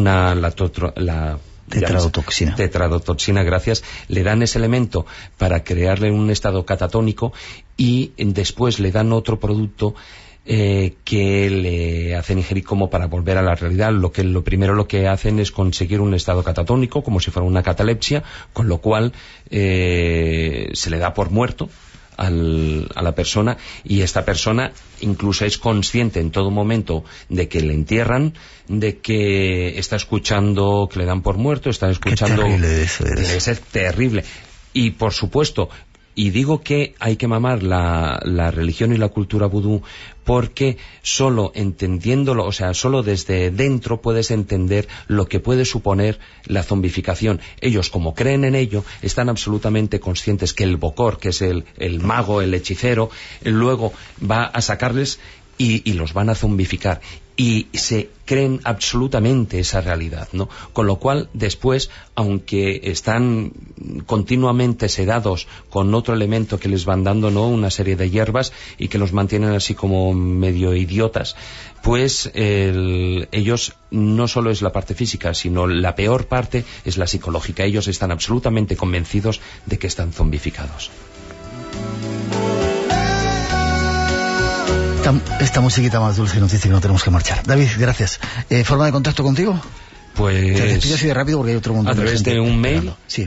tetradotoxina, gracias, le dan ese elemento para crearle un estado catatónico, y después le dan otro producto que le hacen ingerir como para volver a la realidad. Lo primero lo que hacen es conseguir un estado catatónico, como si fuera una catalepsia, con lo cual se le da por muerto a la persona, y esta persona incluso es consciente en todo momento de que le entierran, de que está escuchando que le dan por muerto, está escuchando... Qué terrible eso es. Debe ser terrible. Y por supuesto, y digo que hay que mamar la religión y la cultura vudú, porque solo entendiéndolo, o sea, solo desde dentro puedes entender lo que puede suponer la zombificación. Ellos, como creen en ello, están absolutamente conscientes que el bokor, que es el mago, el hechicero, luego va a sacarles y los van a zombificar. Y se creen absolutamente esa realidad, ¿no? Con lo cual, después, aunque están continuamente sedados con otro elemento que les van dando, ¿no? Una serie de hierbas, y que los mantienen así como medio idiotas, pues ellos no solo es la parte física, sino la peor parte es la psicológica. Ellos están absolutamente convencidos de que están zombificados. Esta musiquita más dulce nos dice que no tenemos que marchar. David, gracias. ¿Forma de contacto contigo? Pues... Te despido así de rápido porque hay otro montón a través de un mail, sí.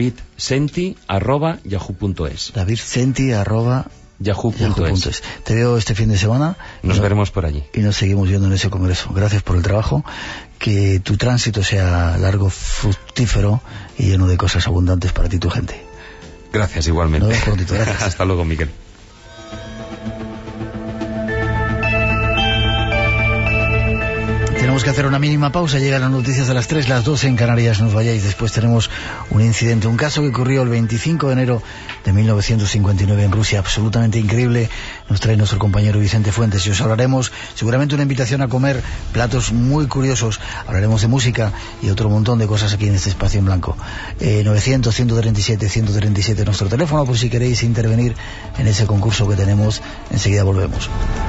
davidsenti@yahoo.es. davidsenti@yahoo.es. Te veo este fin de semana. Nos veremos por allí. Y nos seguimos viendo en ese congreso. Gracias por el trabajo. Que tu tránsito sea largo, fructífero y lleno de cosas abundantes para ti y tu gente. Gracias, igualmente. Nos vemos prontito. Gracias. Hasta luego, Miguel. Tenemos que hacer una mínima pausa, llegan las noticias de las 3, las 12 en Canarias, no os vayáis. Después tenemos un incidente, un caso que ocurrió el 25 de enero de 1959 en Rusia, absolutamente increíble. Nos trae nuestro compañero Vicente Fuentes y os hablaremos, seguramente una invitación a comer platos muy curiosos, hablaremos de música y otro montón de cosas aquí en este espacio en blanco. 900-137-137 nuestro teléfono por si queréis intervenir en ese concurso que tenemos. Enseguida volvemos.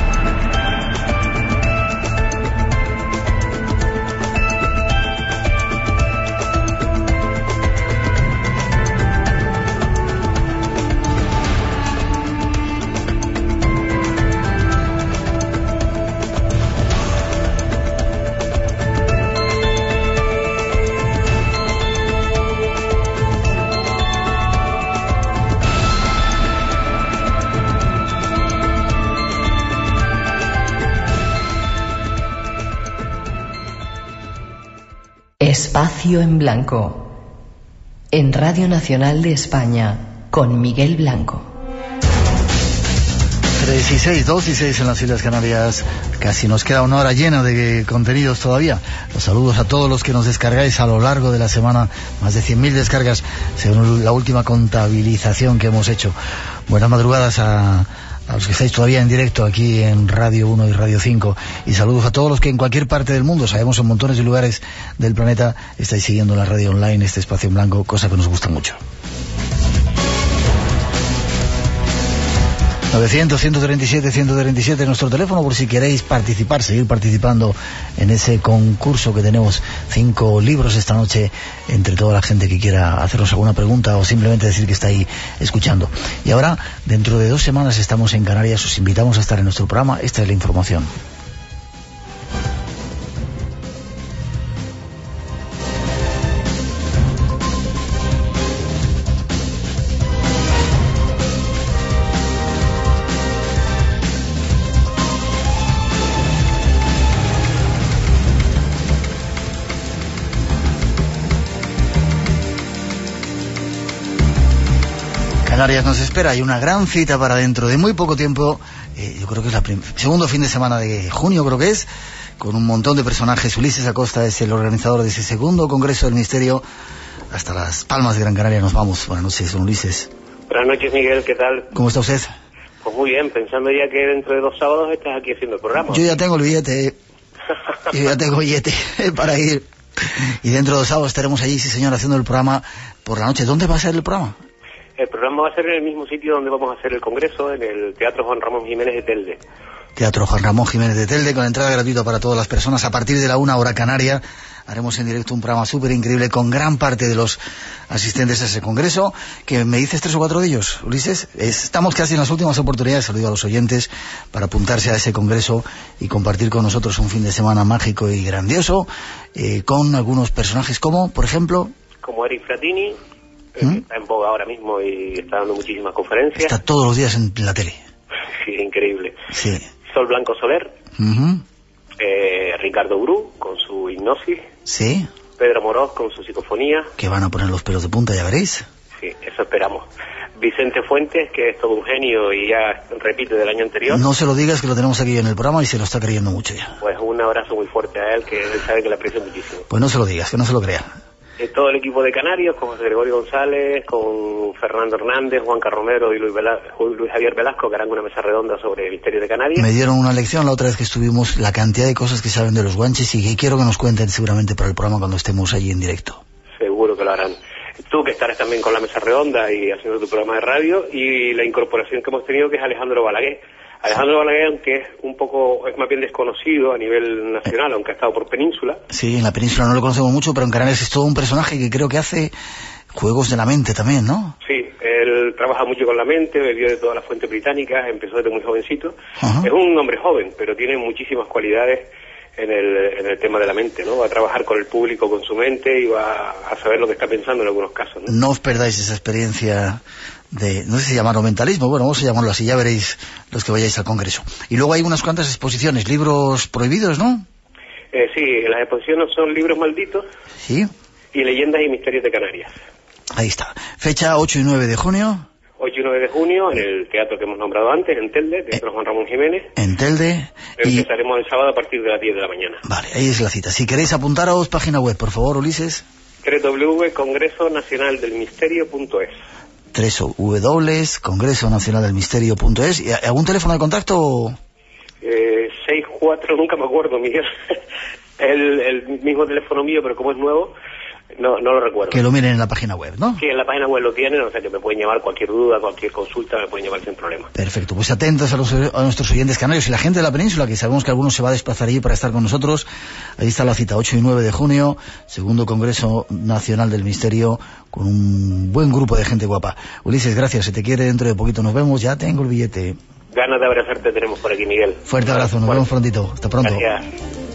Espacio en Blanco, en Radio Nacional de España, con Miguel Blanco. 3 y 6, 2 y 6 en las Islas Canarias. Casi nos queda una hora llena de contenidos todavía. Los saludos a todos los que nos descargáis a lo largo de la semana. Más de 100.000 descargas según la última contabilización que hemos hecho. Buenas madrugadas a los que estáis todavía en directo aquí en Radio 1 y Radio 5, y saludos a todos los que en cualquier parte del mundo, sabemos en montones de lugares del planeta, estáis siguiendo la radio online, este espacio en blanco, cosa que nos gusta mucho. 900-137-137 nuestro teléfono por si queréis participar, seguir participando en ese concurso que tenemos. 5 libros esta noche entre toda la gente que quiera hacernos alguna pregunta o simplemente decir que está ahí escuchando. Y ahora, dentro de 2 semanas estamos en Canarias, os invitamos a estar en nuestro programa. Esta es la información. Canarias nos espera, hay una gran cita para dentro de muy poco tiempo, yo creo que es segundo fin de semana de junio, creo que es, con un montón de personajes. Ulises Acosta es el organizador de ese segundo Congreso del Misterio. Hasta Las Palmas de Gran Canaria nos vamos. Buenas noches, don Ulises. Buenas noches, Miguel, ¿qué tal? ¿Cómo está usted? Pues muy bien, pensando ya que dentro de 2 sábados estás aquí haciendo el programa. Yo ya tengo el billete, para ir. Y dentro de 2 sábados estaremos allí, sí señor, haciendo el programa por la noche. ¿Dónde va a ser el programa? El programa va a ser en el mismo sitio donde vamos a hacer el congreso, en el Teatro Juan Ramón Jiménez de Telde. Teatro Juan Ramón Jiménez de Telde, con entrada gratuita para todas las personas. A partir de la 1 hora canaria haremos en directo un programa súper increíble con gran parte de los asistentes a ese congreso. Que me dices 3 o 4 de ellos, Ulises. Estamos casi en las últimas oportunidades, saludo a los oyentes, para apuntarse a ese congreso y compartir con nosotros un fin de semana mágico y grandioso, con algunos personajes como, por ejemplo... Como Eric Fratini, que está en boga ahora mismo y está dando muchísimas conferencias. Está todos los días en la tele. Sí, increíble. Sí. Sol Blanco Soler, Ricardo Bru con su hipnosis, sí. Pedro Moroz con su psicofonía. Que van a poner los pelos de punta, ya veréis. Sí, eso esperamos. Vicente Fuentes, que es todo un genio y ya repite del año anterior. No se lo digas, que lo tenemos aquí en el programa y se lo está creyendo mucho ya. Pues un abrazo muy fuerte a él, que él sabe que le aprecio muchísimo. Pues no se lo digas, que no se lo crea. Todo el equipo de Canarios, con José Gregorio González, con Fernando Hernández, Juanca Romero y Luis Javier Velasco, que harán una mesa redonda sobre el misterio de Canarias. Me dieron una lección la otra vez que estuvimos, la cantidad de cosas que saben de los guanches, y que quiero que nos cuenten seguramente para el programa cuando estemos allí en directo. Seguro que lo harán. Tú, que estarás también con la mesa redonda y haciendo tu programa de radio, y la incorporación que hemos tenido, que es Alejandro Balaguer. Alejandro Balaguer, aunque es más bien desconocido a nivel nacional, aunque ha estado por Península. Sí, en la Península no lo conocemos mucho, pero en Canarias es todo un personaje que creo que hace juegos de la mente también, ¿no? Sí, él trabaja mucho con la mente, bebió de todas las fuentes británicas, empezó desde muy jovencito. Es un hombre joven, pero tiene muchísimas cualidades en el tema de la mente, ¿no? Va a trabajar con el público, con su mente, y va a saber lo que está pensando en algunos casos, ¿no? No os perdáis esa experiencia de, no sé si llamarlo mentalismo, bueno, vamos a llamarlo así, ya veréis los que vayáis al congreso. Y luego hay unas cuantas exposiciones, libros prohibidos, ¿no? Sí, las exposiciones son libros malditos. Sí. Y leyendas y misterios de Canarias. Ahí está. Fecha 8 y 9 de junio. 8 y 9 de junio, en el teatro que hemos nombrado antes, en Telde, Teatro Juan Ramón Jiménez. En Telde. Empezaremos el sábado a partir de las 10 de la mañana. Vale, ahí es la cita. Si queréis apuntaros, página web, por favor, Ulises. www.congresonacionaldelmisterio.es www.congresonacionaldelmisterio.es. ¿Y algún teléfono de contacto? 64, nunca me acuerdo, Miguel. el mismo teléfono mío, pero como es nuevo, no lo recuerdo. Que lo miren en la página web, ¿no? Sí, en la página web lo tienen, o sea que me pueden llamar cualquier duda, cualquier consulta, me pueden llamar sin problema. Perfecto, pues atentos a nuestros oyentes canarios y la gente de la península, que sabemos que algunos se va a desplazar allí para estar con nosotros. Ahí está la cita, 8 y 9 de junio, segundo Congreso Nacional del Misterio, con un buen grupo de gente guapa. Ulises, gracias, se te quiere, dentro de poquito nos vemos, ya tengo el billete. Ganas de abrazarte tenemos por aquí, Miguel. Fuerte abrazo, nos vemos prontito, hasta pronto. Gracias.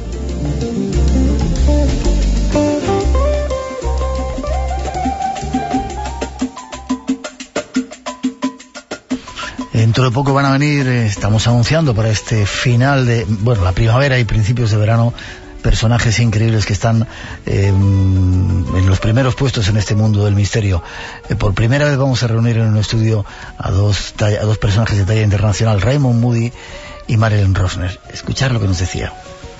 Dentro de poco van a venir, estamos anunciando para este final de, bueno, la primavera y principios de verano, personajes increíbles que están en los primeros puestos en este mundo del misterio. Por primera vez vamos a reunir en un estudio a dos personajes de talla internacional, Raymond Moody y Marilyn Rosner. Escuchar lo que nos decía.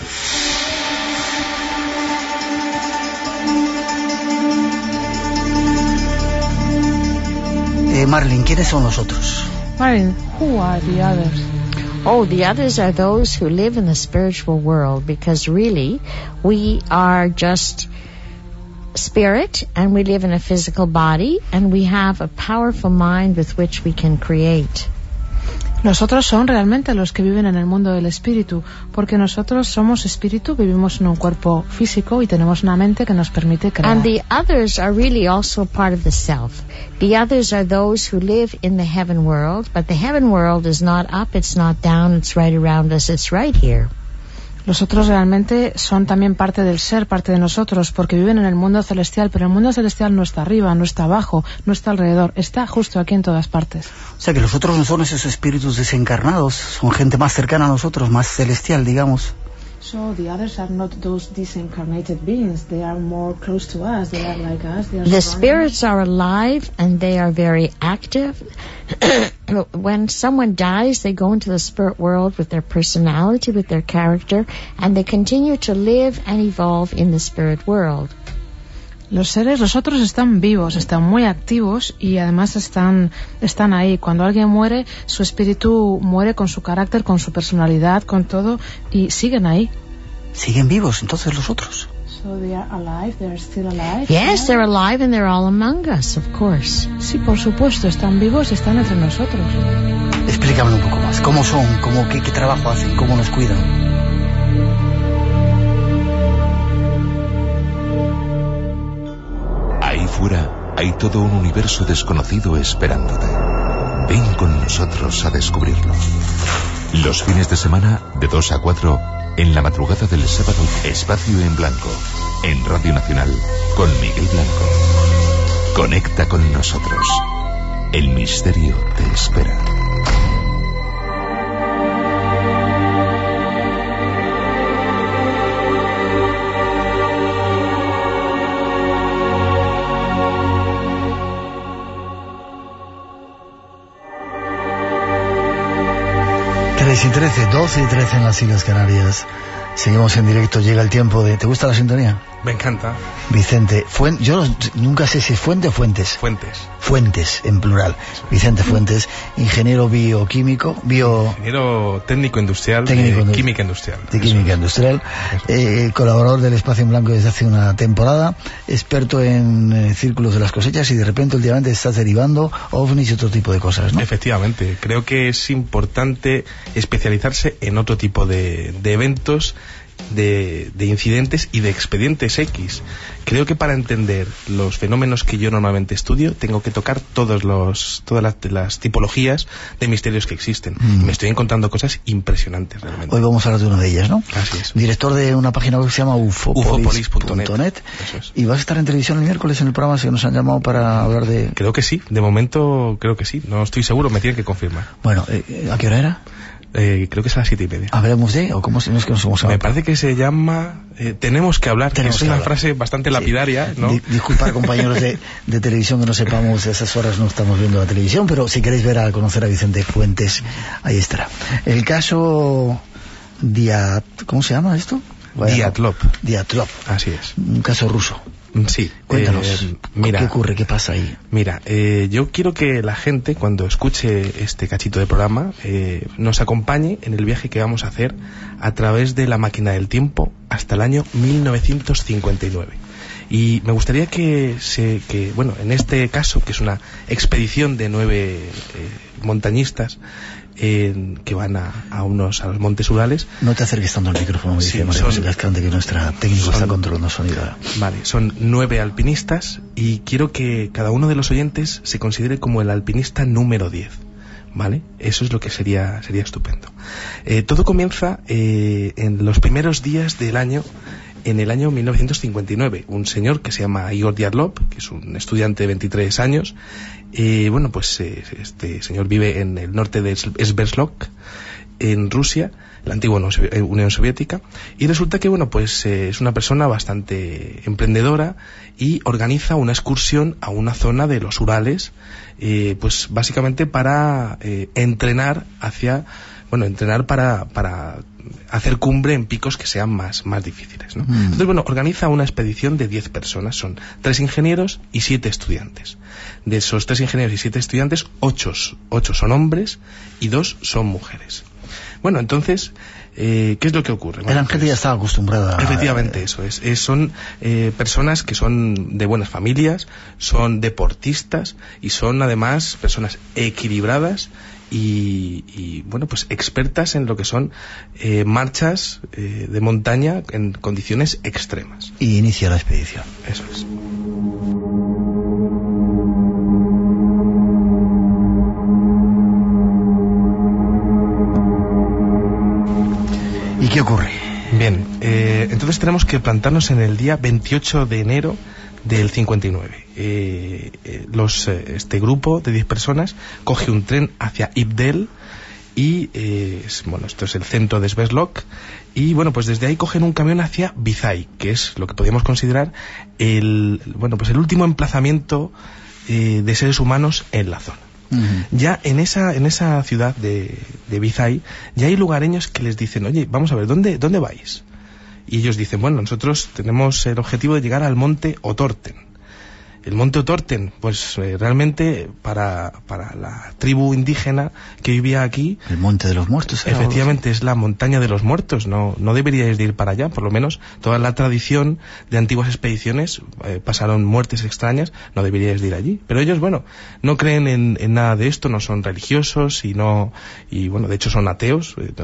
Marilyn, ¿quiénes son los otros? Marilyn, who are the others? Oh, the others are those who live in the spiritual world, because really we are just spirit and we live in a physical body and we have a powerful mind with which we can create. Los otros son realmente los que viven en el mundo del espíritu, porque nosotros somos espíritu, vivimos en un cuerpo físico y tenemos una mente que nos permite crear. And the others are really also part of the self. The others are those who live in the heaven world, but the heaven world is not up, it's not down, it's right around us, it's right here. Los otros realmente son también parte del ser, parte de nosotros, porque viven en el mundo celestial, pero el mundo celestial no está arriba, no está abajo, no está alrededor, está justo aquí en todas partes. O sea que los otros no son esos espíritus desencarnados, son gente más cercana a nosotros, más celestial, digamos. So the others are not those disincarnated beings. They are more close to us. They are like us. They are The spirits are alive and they are very active. When someone dies, they go into the spirit world with their personality, with their character, and they continue to live and evolve in the spirit world. Los otros están vivos, están muy activos y además están ahí. Cuando alguien muere, su espíritu muere con su carácter, con su personalidad, con todo, y siguen ahí. ¿Siguen vivos entonces los otros? So they are alive, they are still alive. Yes, they're alive and they're all among us, of course. Sí, por supuesto, están vivos y están entre nosotros. Explícame un poco más. ¿Cómo son? ¿Qué trabajo hacen? ¿Cómo nos cuidan? Ahí fuera hay todo un universo desconocido esperándote. Ven con nosotros a descubrirlo. Los fines de semana, de 2 a 4, en la madrugada del sábado, Espacio en Blanco, en Radio Nacional, con Miguel Blanco. Conecta con nosotros. El misterio te espera. Y 13, 12 y 13 en las Islas Canarias. Seguimos en directo, llega el tiempo de... ¿Te gusta la sintonía? Me encanta. Vicente, yo nunca sé si es Fuente o Fuentes. Fuentes, en plural. Vicente Fuentes, ingeniero bioquímico, ingeniero técnico industrial, de química industrial. De química industrial, colaborador del Espacio en Blanco desde hace una temporada, experto en círculos de las cosechas y de repente últimamente estás derivando ovnis y otro tipo de cosas, ¿no? Efectivamente, creo que es importante especializarse en otro tipo de eventos, de incidentes y de expedientes X. Creo que para entender los fenómenos que yo normalmente estudio tengo que tocar todas las tipologías de misterios que existen. Me estoy encontrando cosas impresionantes realmente. Hoy vamos a hablar de una de ellas, ¿no? Así es. Director de una página web que se llama ufopolis.net. Y vas a estar en televisión el miércoles en el programa que nos han llamado para hablar de... Creo que sí, de momento creo que sí, no estoy seguro, me tienen que confirmar. Bueno, ¿a qué hora era? Creo que es a las 7:30. ¿Hablemos de? ¿O cómo se nos somos? Me parece que se llama Tenemos que hablar, que es una frase bastante lapidaria, ¿no? Disculpad, compañeros de televisión, que no sepamos, a esas horas no estamos viendo la televisión, pero si queréis conocer a Vicente Fuentes, ahí estará. El caso ¿cómo se llama esto? Diatlov. Así es. Un caso ruso. Sí. Cuéntanos, ¿qué ocurre? ¿Qué pasa ahí? Mira, yo quiero que la gente, cuando escuche este cachito de programa, nos acompañe en el viaje que vamos a hacer a través de la máquina del tiempo hasta el año 1959. Y me gustaría que en este caso, que es una expedición de 9 montañistas, que van a los Montes Urales. No te acerques tanto al micrófono, me dice María José Cascante, que nuestra técnica está controlando sonido. Vale, son 9 alpinistas y quiero que cada uno de los oyentes se considere como el alpinista número 10. ¿Vale? Eso es lo que sería estupendo. Todo comienza en los primeros días del año, en el año 1959. Un señor que se llama Igor Diatlov, que es un estudiante de 23 años, este señor vive en el norte de Sverdlovsk, en Rusia, la antigua Unión Soviética, y resulta que es una persona bastante emprendedora y organiza una excursión a una zona de los Urales, básicamente para entrenar para hacer cumbre en picos que sean más difíciles, ¿no? Entonces, organiza una expedición de 10 personas, son 3 ingenieros y 7 estudiantes. De esos 3 ingenieros y 7 estudiantes, 8 son hombres y 2 son mujeres. Entonces, ¿qué es lo que ocurre? La gente ya estaba acostumbrada. Efectivamente, eso es. Son personas que son de buenas familias, son deportistas y son además personas equilibradas y expertas en lo que son marchas de montaña en condiciones extremas. Y inicia la expedición. Eso es. ¿Y qué ocurre? Bien, entonces tenemos que plantarnos en el día 28 de enero del 59. Este grupo de 10 personas coge un tren hacia Ibdel y bueno, esto es el centro de Sverdlovsk, y bueno, pues desde ahí cogen un camión hacia Vizay, que es lo que podríamos considerar el último emplazamiento de seres humanos en la zona. Ya en esa ciudad de Vizay ya hay lugareños que les dicen, oye, vamos a ver, ¿dónde vais? Y ellos dicen, bueno, nosotros tenemos el objetivo de llegar al monte Otorten. El monte Otorten, pues realmente para la tribu indígena que vivía aquí... El monte de los muertos. Efectivamente, es la montaña de los muertos. No deberíais de ir para allá. Por lo menos toda la tradición de antiguas expediciones pasaron muertes extrañas. No deberíais de ir allí. Pero ellos, bueno, no creen en nada de esto, no son religiosos y bueno, de hecho son ateos. De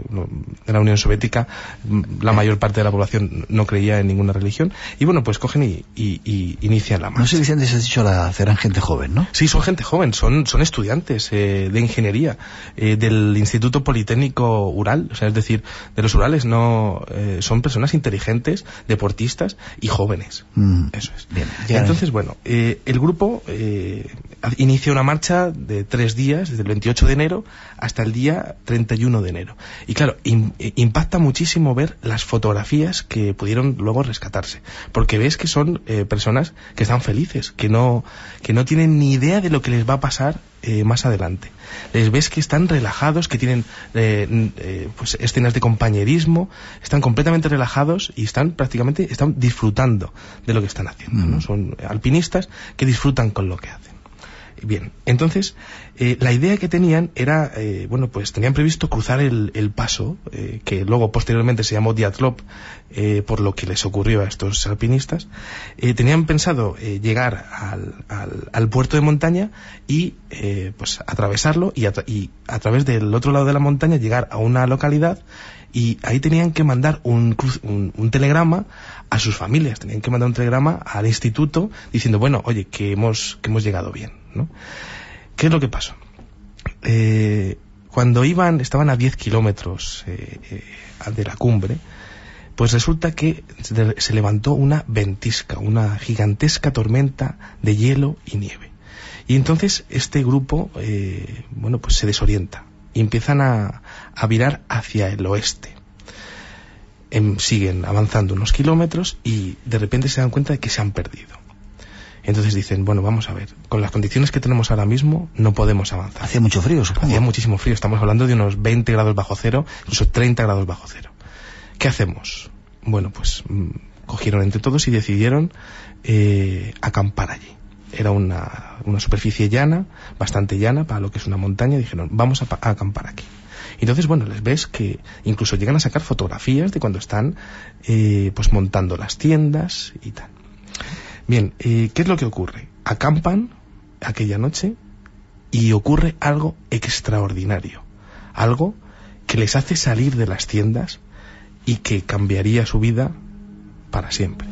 la Unión Soviética la mayor parte de la población no creía en ninguna religión. Y bueno, pues cogen y inician la marcha. No sé si antes has dicho serán gente joven, ¿no? Sí, son gente joven, son estudiantes de ingeniería del Instituto Politécnico Ural, o sea, es decir, de los Urales. No son personas inteligentes, deportistas y jóvenes. Eso es. Bien. Entonces, bueno, el grupo inicia una marcha de 3 días, desde el 28 de enero hasta el día 31 de enero. Y claro, impacta muchísimo ver las fotografías que pudieron luego rescatarse, porque ves que son personas que están felices, que no tienen ni idea de lo que les va a pasar más adelante. Les ves que están relajados, que tienen pues escenas de compañerismo, están completamente relajados y están disfrutando de lo que están haciendo, ¿no? Son alpinistas que disfrutan con lo que hacen. Bien, entonces la idea que tenían era, pues tenían previsto cruzar el paso, que luego posteriormente se llamó Diatlov, por lo que les ocurrió a estos alpinistas. Tenían pensado llegar al puerto de montaña y pues atravesarlo y a través del otro lado de la montaña llegar a una localidad, y ahí tenían que mandar un telegrama a sus familias, tenían que mandar un telegrama al instituto diciendo, bueno, oye, que hemos llegado bien, ¿no? ¿Qué es lo que pasó? Cuando estaban a 10 kilómetros de la cumbre, pues resulta que se levantó una ventisca, una gigantesca tormenta de hielo y nieve. Y entonces este grupo, pues se desorienta y empiezan a virar hacia el oeste. Siguen avanzando unos kilómetros y de repente se dan cuenta de que se han perdido. Entonces dicen, bueno, vamos a ver, con las condiciones que tenemos ahora mismo no podemos avanzar. Hacía mucho frío, supongo. Hacía muchísimo frío, estamos hablando de unos 20 grados bajo cero, incluso 30 grados bajo cero. ¿Qué hacemos? Bueno, pues cogieron entre todos y decidieron acampar allí. Era una superficie llana, bastante llana para lo que es una montaña. Dijeron, vamos a acampar aquí. Entonces, bueno, les ves que incluso llegan a sacar fotografías de cuando están pues montando las tiendas y tal. Bien, ¿qué es lo que ocurre? Acampan aquella noche y ocurre algo extraordinario, algo que les hace salir de las tiendas y que cambiaría su vida para siempre.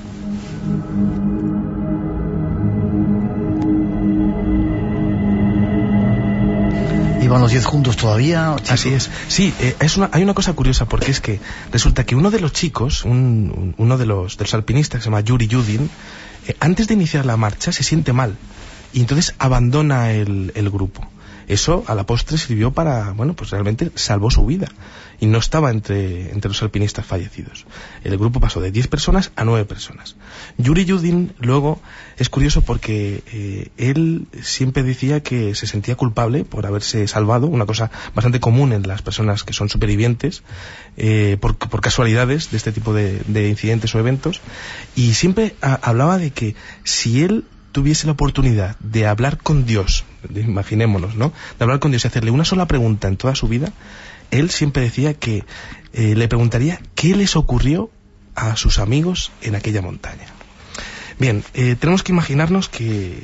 ¿Iban los 10 juntos todavía? ¿Chicos? Así es. Sí, hay una cosa curiosa, porque es que resulta que uno de los chicos, uno de los alpinistas, que se llama Yuri Yudin, antes de iniciar la marcha se siente mal y entonces abandona el grupo. Eso a la postre sirvió para, pues realmente salvó su vida y no estaba entre los alpinistas fallecidos. El grupo pasó de 10 personas a 9 personas. Yuri Yudin luego es curioso porque él siempre decía que se sentía culpable por haberse salvado, una cosa bastante común en las personas que son supervivientes por casualidades de este tipo de incidentes o eventos, y siempre hablaba de que si él tuviese la oportunidad de hablar con Dios, imaginémonos, ¿no?, de hablar con Dios y hacerle una sola pregunta en toda su vida, él siempre decía que le preguntaría qué les ocurrió a sus amigos en aquella montaña. Bien, tenemos que imaginarnos que,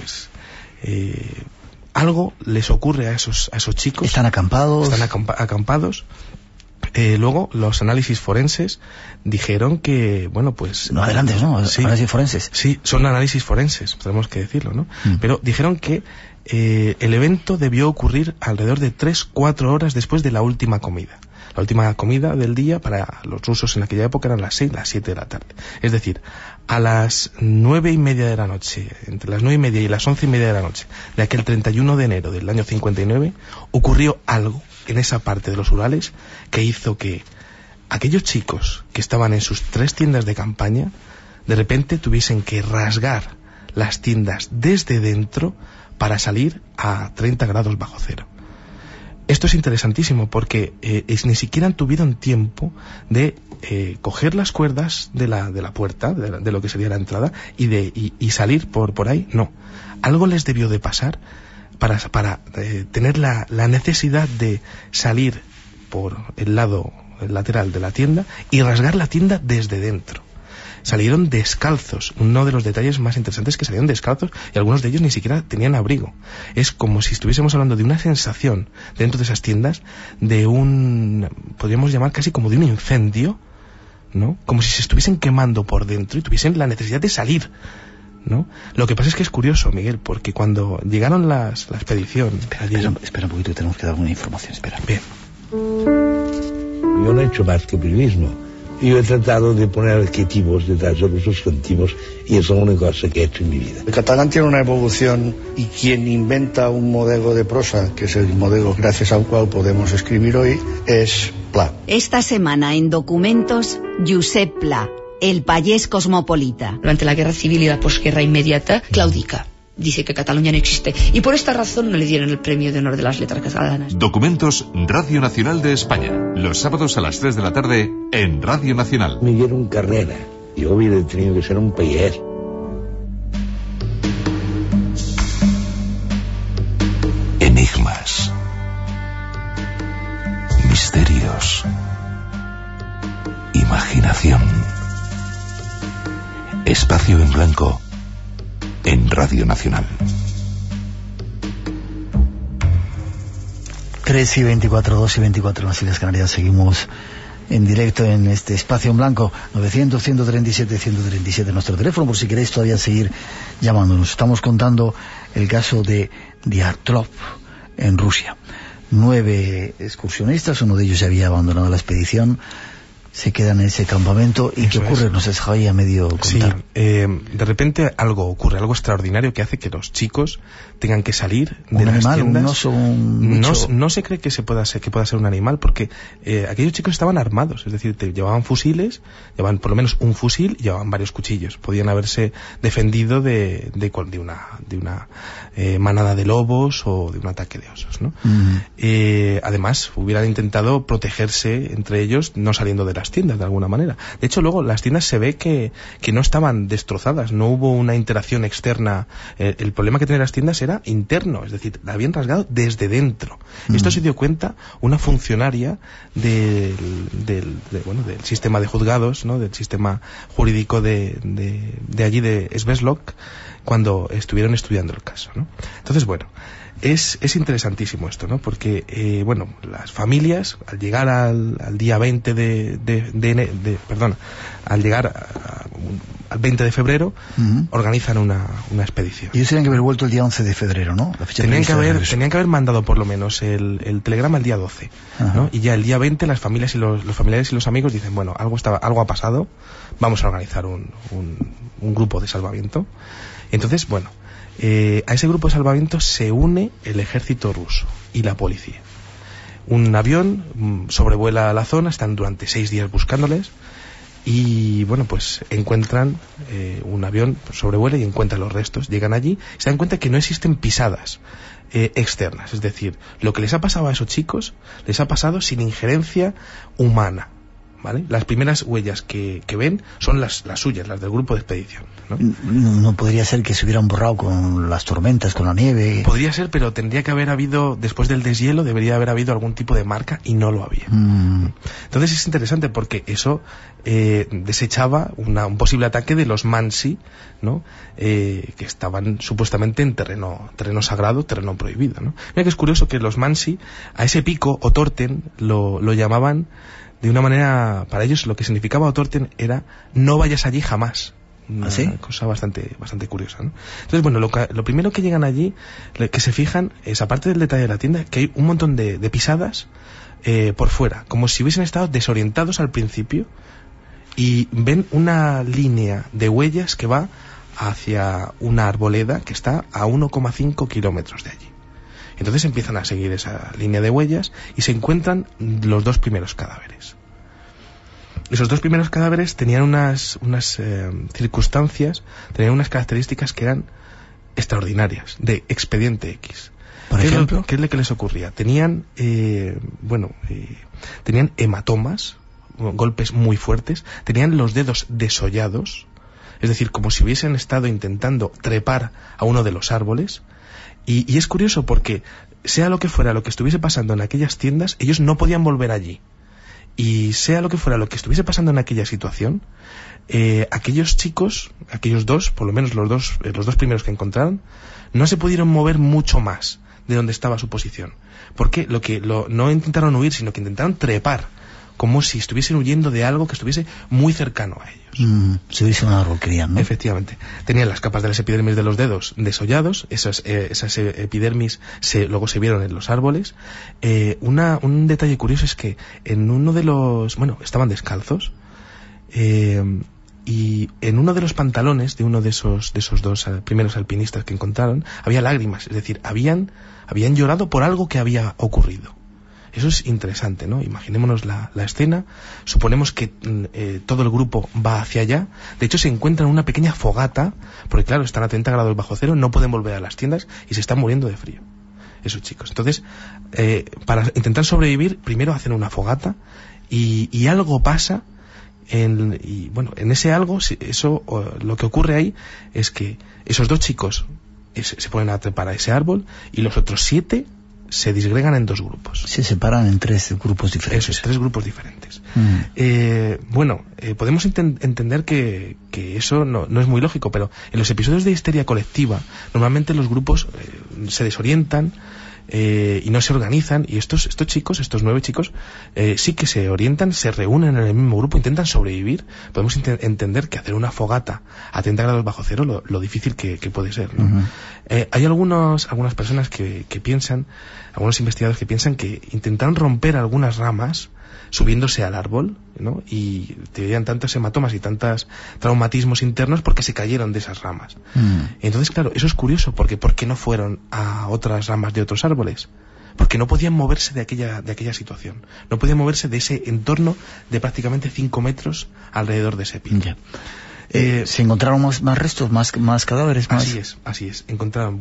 algo les ocurre a esos chicos. ¿Están acampados? Están acampados. Luego los análisis forenses dijeron que, no adelantes, ¿no? Sí, análisis forenses. Sí, son análisis forenses, tenemos que decirlo, ¿no? Pero dijeron que el evento debió ocurrir alrededor de 3-4 horas después de la última comida. La última comida del día para los rusos en aquella época eran las 6, las 7 de la tarde. Es decir, a las 9:30 de la noche, entre las 9:30 y las 11:30 de la noche de aquel 31 de enero del año 59, ocurrió algo en esa parte de los Urales que hizo que aquellos chicos que estaban en sus 3 tiendas de campaña de repente tuviesen que rasgar las tiendas desde dentro para salir a 30 grados bajo cero. Esto es interesantísimo porque ni siquiera tuvieron tiempo de coger las cuerdas de la puerta, de lo que sería la entrada, y salir por ahí. No. Algo les debió de pasar para tener la necesidad de salir por el lado lateral de la tienda y rasgar la tienda desde dentro. Salieron descalzos, uno de los detalles más interesantes es que salieron descalzos y algunos de ellos ni siquiera tenían abrigo. Es como si estuviésemos hablando de una sensación dentro de esas tiendas de podríamos llamar casi como de un incendio, ¿no? Como si se estuviesen quemando por dentro y tuviesen la necesidad de salir, ¿no? Lo que pasa es que es curioso, Miguel, porque cuando llegaron la expedición... Espera un poquito, tenemos que dar alguna información, espera. Bien. Yo no he hecho más que periodismo. Yo he tratado de poner adjetivos detrás de los sustantivos y es la única cosa que he hecho en mi vida. El catalán tiene una evolución y quien inventa un modelo de prosa, que es el modelo gracias al cual podemos escribir hoy, es Pla. Esta semana en Documentos, Josep Pla, el payés cosmopolita. Durante la guerra civil y la posguerra inmediata, claudica. Dice que Cataluña no existe. Y por esta razón no le dieron el premio de honor de las letras catalanas. Documentos, Radio Nacional de España. Los sábados a las 3 de la tarde en Radio Nacional. Me dieron carrera. Yo hubiera tenido que ser un payés. Enigmas. Misterios. Imaginación. Espacio en blanco. En Radio Nacional. 3 y 24, 2 y 24 en las Islas Canarias. Seguimos en directo en este espacio en blanco. 900-137-137 nuestro teléfono, por si queréis todavía seguir llamándonos. Estamos contando el caso de Diatlov en Rusia. 9 excursionistas, uno de ellos ya había abandonado la expedición, se quedan en ese campamento. ¿Y qué ocurre? Nos has dejado ahí a medio contar. Sí, de repente algo ocurre, algo extraordinario que hace que los chicos tengan que salir de las tiendas. ¿Un oso, un bicho? No se cree que pueda ser un animal, porque aquellos chicos estaban armados, es decir, llevaban fusiles, llevaban por lo menos un fusil y llevaban varios cuchillos. Podían haberse defendido de una manada de lobos o de un ataque de osos, ¿no? Además, hubieran intentado protegerse entre ellos, no saliendo de las tiendas de alguna manera. De hecho, luego las tiendas se ve que no estaban destrozadas, no hubo una interacción externa. El problema que tenían las tiendas era interno, es decir, la habían rasgado desde dentro. Esto se dio cuenta una funcionaria del sistema de juzgados, ¿no? Del sistema jurídico de allí de Sverdlovsk, cuando estuvieron estudiando el caso, ¿no? Entonces, bueno, es interesantísimo esto, ¿no? Porque, las familias, al llegar al día 20 al llegar al 20 de febrero, organizan una expedición. Y ellos tenían que haber vuelto el día 11 de febrero, ¿no? La fecha tenían que haber mandado por lo menos el telegrama el día 12, ¿no? Y ya el día 20 las familias y los familiares y los amigos dicen, bueno, algo ha pasado, vamos a organizar un grupo de salvamiento. Entonces, bueno, a ese grupo de salvamiento se une el ejército ruso y la policía. Un avión sobrevuela la zona, están durante 6 días buscándoles y, bueno, pues encuentran un avión, sobrevuela y encuentra los restos. Llegan allí y se dan cuenta que no existen pisadas externas, es decir, lo que les ha pasado a esos chicos les ha pasado sin injerencia humana, ¿vale? Las primeras huellas que ven son las suyas, las del grupo de expedición, ¿no? No podría ser que se hubieran borrado con las tormentas, con la nieve. Podría ser, pero tendría que haber habido, después del deshielo, debería haber habido algún tipo de marca y no lo había. Entonces es interesante porque eso desechaba un posible ataque de los Mansi, ¿no? Que estaban supuestamente en terreno sagrado, terreno prohibido, ¿no? Mira que es curioso que los Mansi a ese pico, Otorten, lo llamaban de una manera, para ellos lo que significaba Otorten era no vayas allí jamás. Una cosa bastante curiosa, ¿no? Entonces, bueno, lo primero que llegan allí, que se fijan, es, aparte del detalle de la tienda, que hay un montón de pisadas por fuera, como si hubiesen estado desorientados al principio, y ven una línea de huellas que va hacia una arboleda que está a 1,5 kilómetros de allí. Entonces empiezan a seguir esa línea de huellas y se encuentran los 2 primeros cadáveres. Esos 2 primeros cadáveres tenían unas circunstancias, tenían unas características que eran extraordinarias, de expediente X. ¿Por ejemplo? ¿Qué es lo que les ocurría? Tenían hematomas, golpes muy fuertes, tenían los dedos desollados, es decir, como si hubiesen estado intentando trepar a uno de los árboles. Y es curioso porque, sea lo que fuera lo que estuviese pasando en aquellas tiendas, ellos no podían volver allí. Y sea lo que fuera lo que estuviese pasando en aquella situación, aquellos chicos, aquellos 2, por lo menos los dos primeros que encontraron, no se pudieron mover mucho más de donde estaba su posición. Porque no intentaron huir, sino que intentaron trepar, como si estuviesen huyendo de algo que estuviese muy cercano a ellos. Si hubiese un árbol, querían, ¿no? Efectivamente. Tenían las capas de las epidermis de los dedos desollados, esas epidermis luego se vieron en los árboles. Un detalle curioso es que en uno de los... estaban descalzos, y en uno de los pantalones de uno de esos 2 primeros alpinistas que encontraron había lágrimas, es decir, habían llorado por algo que había ocurrido. Eso es interesante, ¿no? Imaginémonos la escena, suponemos que todo el grupo va hacia allá, de hecho se encuentran en una pequeña fogata, porque claro, están a 30 grados bajo cero, no pueden volver a las tiendas y se están muriendo de frío, esos chicos. Entonces, para intentar sobrevivir, primero hacen una fogata y algo pasa, en ese algo, lo que ocurre ahí es que esos 2 chicos se ponen a trepar a ese árbol y los otros 7 se disgregan en 2 grupos. Se separan en 3 grupos diferentes. Eso es, 3 grupos diferentes. Podemos entender que eso no es muy lógico, pero en los episodios de histeria colectiva, normalmente los grupos se desorientan y no se organizan, y estos 9 chicos, sí que se orientan, se reúnen en el mismo grupo, intentan sobrevivir. Podemos entender que hacer una fogata a 30 grados bajo cero, lo difícil que puede ser, ¿no? Hay algunas personas que piensan, algunos investigadores que piensan que intentaron romper algunas ramas subiéndose al árbol, ¿no? Y tenían tantos hematomas y tantos traumatismos internos porque se cayeron de esas ramas. Entonces, claro, eso es curioso, porque ¿por qué no fueron a otras ramas de otros árboles? Porque no podían moverse de aquella situación. No podían moverse de ese entorno de prácticamente 5 metros alrededor de ese pin. ¿Se encontraron más restos, más cadáveres? Así es. Encontraron,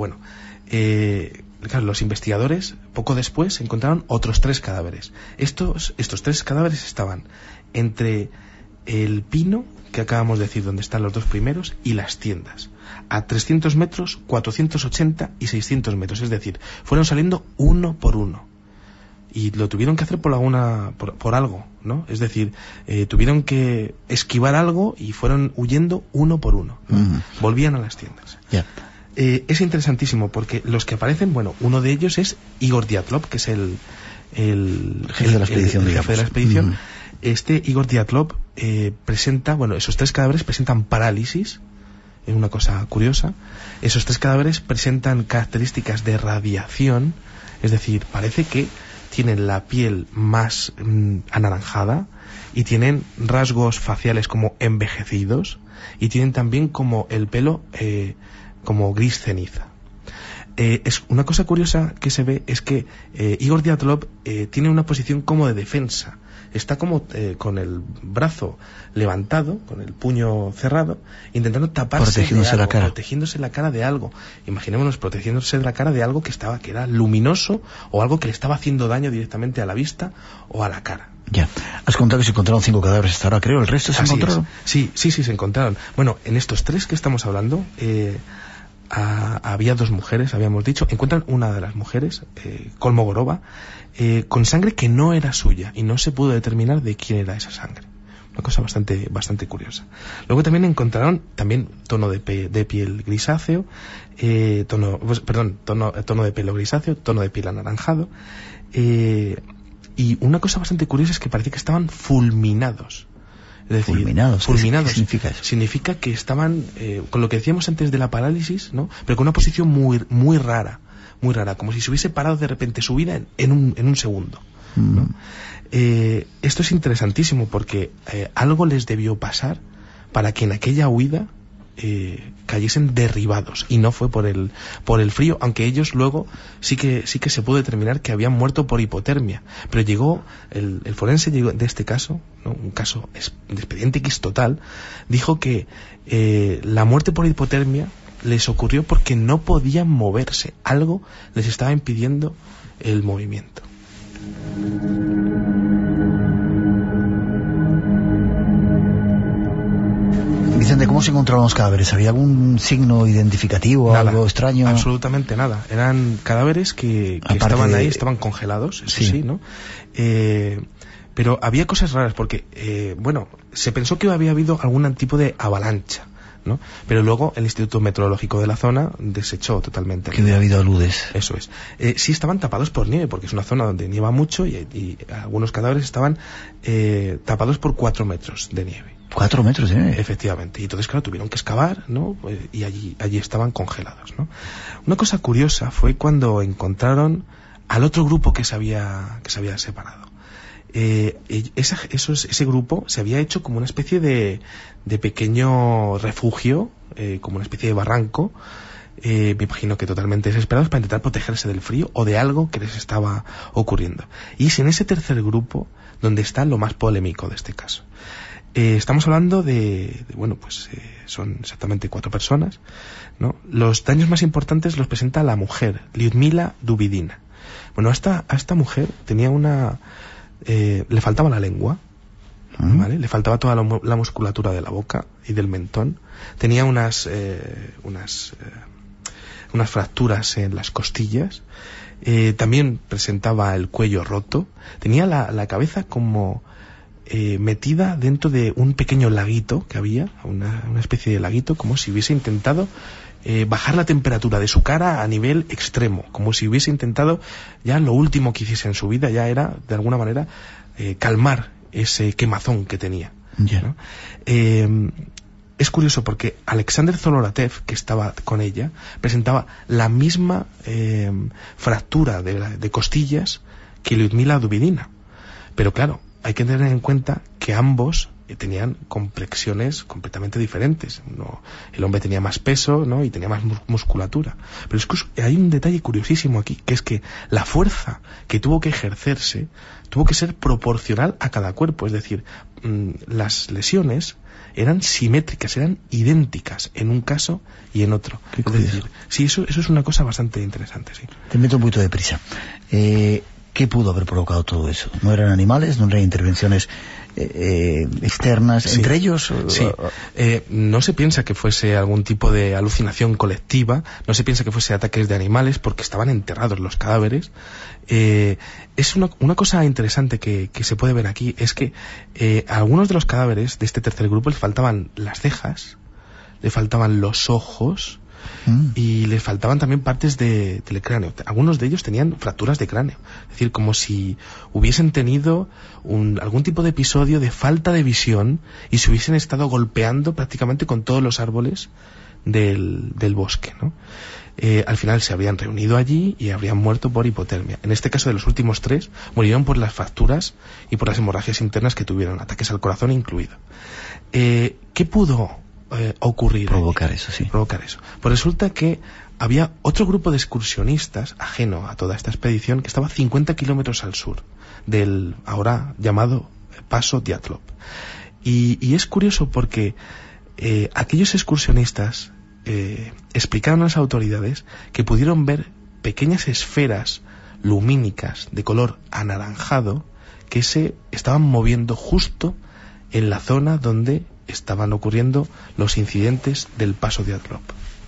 claro, los investigadores poco después encontraron otros 3 cadáveres. Estos 3 cadáveres estaban entre el pino, que acabamos de decir donde están los 2 primeros, y las tiendas, a 300 metros, 480 y 600 metros, es decir, fueron saliendo uno por uno. Y lo tuvieron que hacer por algo, ¿no? Es decir, tuvieron que esquivar algo y fueron huyendo uno por uno, ¿no? Volvían a las tiendas. Es interesantísimo porque los que aparecen, uno de ellos es Igor Dyatlov, que es el jefe de la expedición. Este Igor Dyatlov presenta, esos 3 cadáveres presentan parálisis, es una cosa curiosa. Esos 3 cadáveres presentan características de radiación, es decir, parece que tienen la piel más anaranjada y tienen rasgos faciales como envejecidos y tienen también como el pelo como gris ceniza. Es una cosa curiosa que se ve es que Igor Dyatlov tiene una posición como de defensa. Está como con el brazo levantado, con el puño cerrado, intentando taparse protegiéndose la cara de algo. Imaginémonos protegiéndose la cara de algo que era luminoso o algo que le estaba haciendo daño directamente a la vista o a la cara. Ya. Has contado que se encontraron 5 cadáveres hasta ahora, creo. ¿El resto se encontraron? Sí, se encontraron. En estos 3 que estamos hablando, había 2 mujeres, habíamos dicho. Encuentran una de las mujeres, Kolmogorova, con sangre que no era suya y no se pudo determinar de quién era esa sangre. Una cosa bastante curiosa. Luego también encontraron tono de piel grisáceo, tono de pelo grisáceo, tono de piel anaranjado, y una cosa bastante curiosa es que parece que estaban fulminados. Es decir, fulminados. ¿Qué significa eso? Significa que estaban con lo que decíamos antes de la parálisis, ¿no? Pero con una posición muy rara, como si se hubiese parado de repente su vida en un segundo, ¿no? Esto es interesantísimo porque algo les debió pasar para que en aquella huida cayesen derribados, y no fue por el frío, aunque ellos luego sí que se pudo determinar que habían muerto por hipotermia. Pero llegó el forense llegó de este caso, ¿no? Un caso de expediente X total, dijo que la muerte por hipotermia les ocurrió porque no podían moverse, algo les estaba impidiendo el movimiento. Vicente, ¿cómo se encontraron los cadáveres? ¿Había algún signo identificativo, nada, algo extraño? Absolutamente nada. Eran cadáveres que estaban ahí, estaban congelados, eso sí, ¿no? Pero había cosas raras porque, se pensó que había habido algún tipo de avalancha, ¿no? Pero luego el Instituto Meteorológico de la zona desechó totalmente. Que había habido aludes. Eso es. Sí estaban tapados por nieve, porque es una zona donde nieva mucho y algunos cadáveres estaban tapados por 4 metros de nieve. 4 metros de nieve. Efectivamente. Y entonces, claro, tuvieron que excavar, ¿no? Y allí estaban congelados, ¿no? Una cosa curiosa fue cuando encontraron al otro grupo que se había separado. Ese grupo se había hecho como una especie de pequeño refugio, como una especie de barranco, me imagino que totalmente desesperados, para intentar protegerse del frío o de algo que les estaba ocurriendo. Y es en ese tercer grupo donde está lo más polémico de este caso. Estamos hablando son exactamente 4 personas, ¿no? Los daños más importantes los presenta la mujer, Lyudmila Dubidina. Bueno, a esta mujer tenía le faltaba la lengua, ¿vale? Le faltaba toda la musculatura de la boca y del mentón. Tenía unas fracturas en las costillas. También presentaba el cuello roto. Tenía la cabeza como metida dentro de un pequeño laguito que había, una especie de laguito, como si hubiese intentado bajar la temperatura de su cara a nivel extremo, como si hubiese intentado, ya lo último que hiciese en su vida ya era, de alguna manera, calmar ese quemazón que tenía, ¿no? Es curioso porque Alexander Zoloratev, que estaba con ella, presentaba la misma fractura de costillas que Lyudmila Dubidina. Pero claro, hay que tener en cuenta que ambos tenían complexiones completamente diferentes. El hombre tenía más peso, ¿no? Y tenía más musculatura. Pero es que hay un detalle curiosísimo aquí, que es que la fuerza que tuvo que ejercerse tuvo que ser proporcional a cada cuerpo. Es decir, las lesiones eran simétricas, eran idénticas en un caso y en otro. Es decir, sí, eso es una cosa bastante interesante, sí. Te meto un poquito de prisa. ¿Qué pudo haber provocado todo eso? ¿No eran animales? ¿No eran intervenciones externas entre ellos? Sí. No se piensa que fuese algún tipo de alucinación colectiva, no se piensa que fuese ataques de animales, porque estaban enterrados los cadáveres. Es una cosa interesante que se puede ver aquí, es que a algunos de los cadáveres de este tercer grupo les faltaban las cejas, le faltaban los ojos, y les faltaban también partes del cráneo. Algunos de ellos tenían fracturas de cráneo, es decir, como si hubiesen tenido algún tipo de episodio de falta de visión y se hubiesen estado golpeando prácticamente con todos los árboles del bosque, ¿no? Al final se habrían reunido allí y habrían muerto por hipotermia. En este caso, de los últimos 3 murieron por las fracturas y por las hemorragias internas que tuvieron, ataques al corazón incluido. ¿Qué pudo ocurrir? Provocar eso, sí. Provocar eso. Pues resulta que había otro grupo de excursionistas ajeno a toda esta expedición que estaba 50 kilómetros al sur del ahora llamado Paso Dyatlov. Y es curioso porque aquellos excursionistas explicaron a las autoridades que pudieron ver pequeñas esferas lumínicas de color anaranjado que se estaban moviendo justo en la zona donde estaban ocurriendo los incidentes del Paso Dyatlov.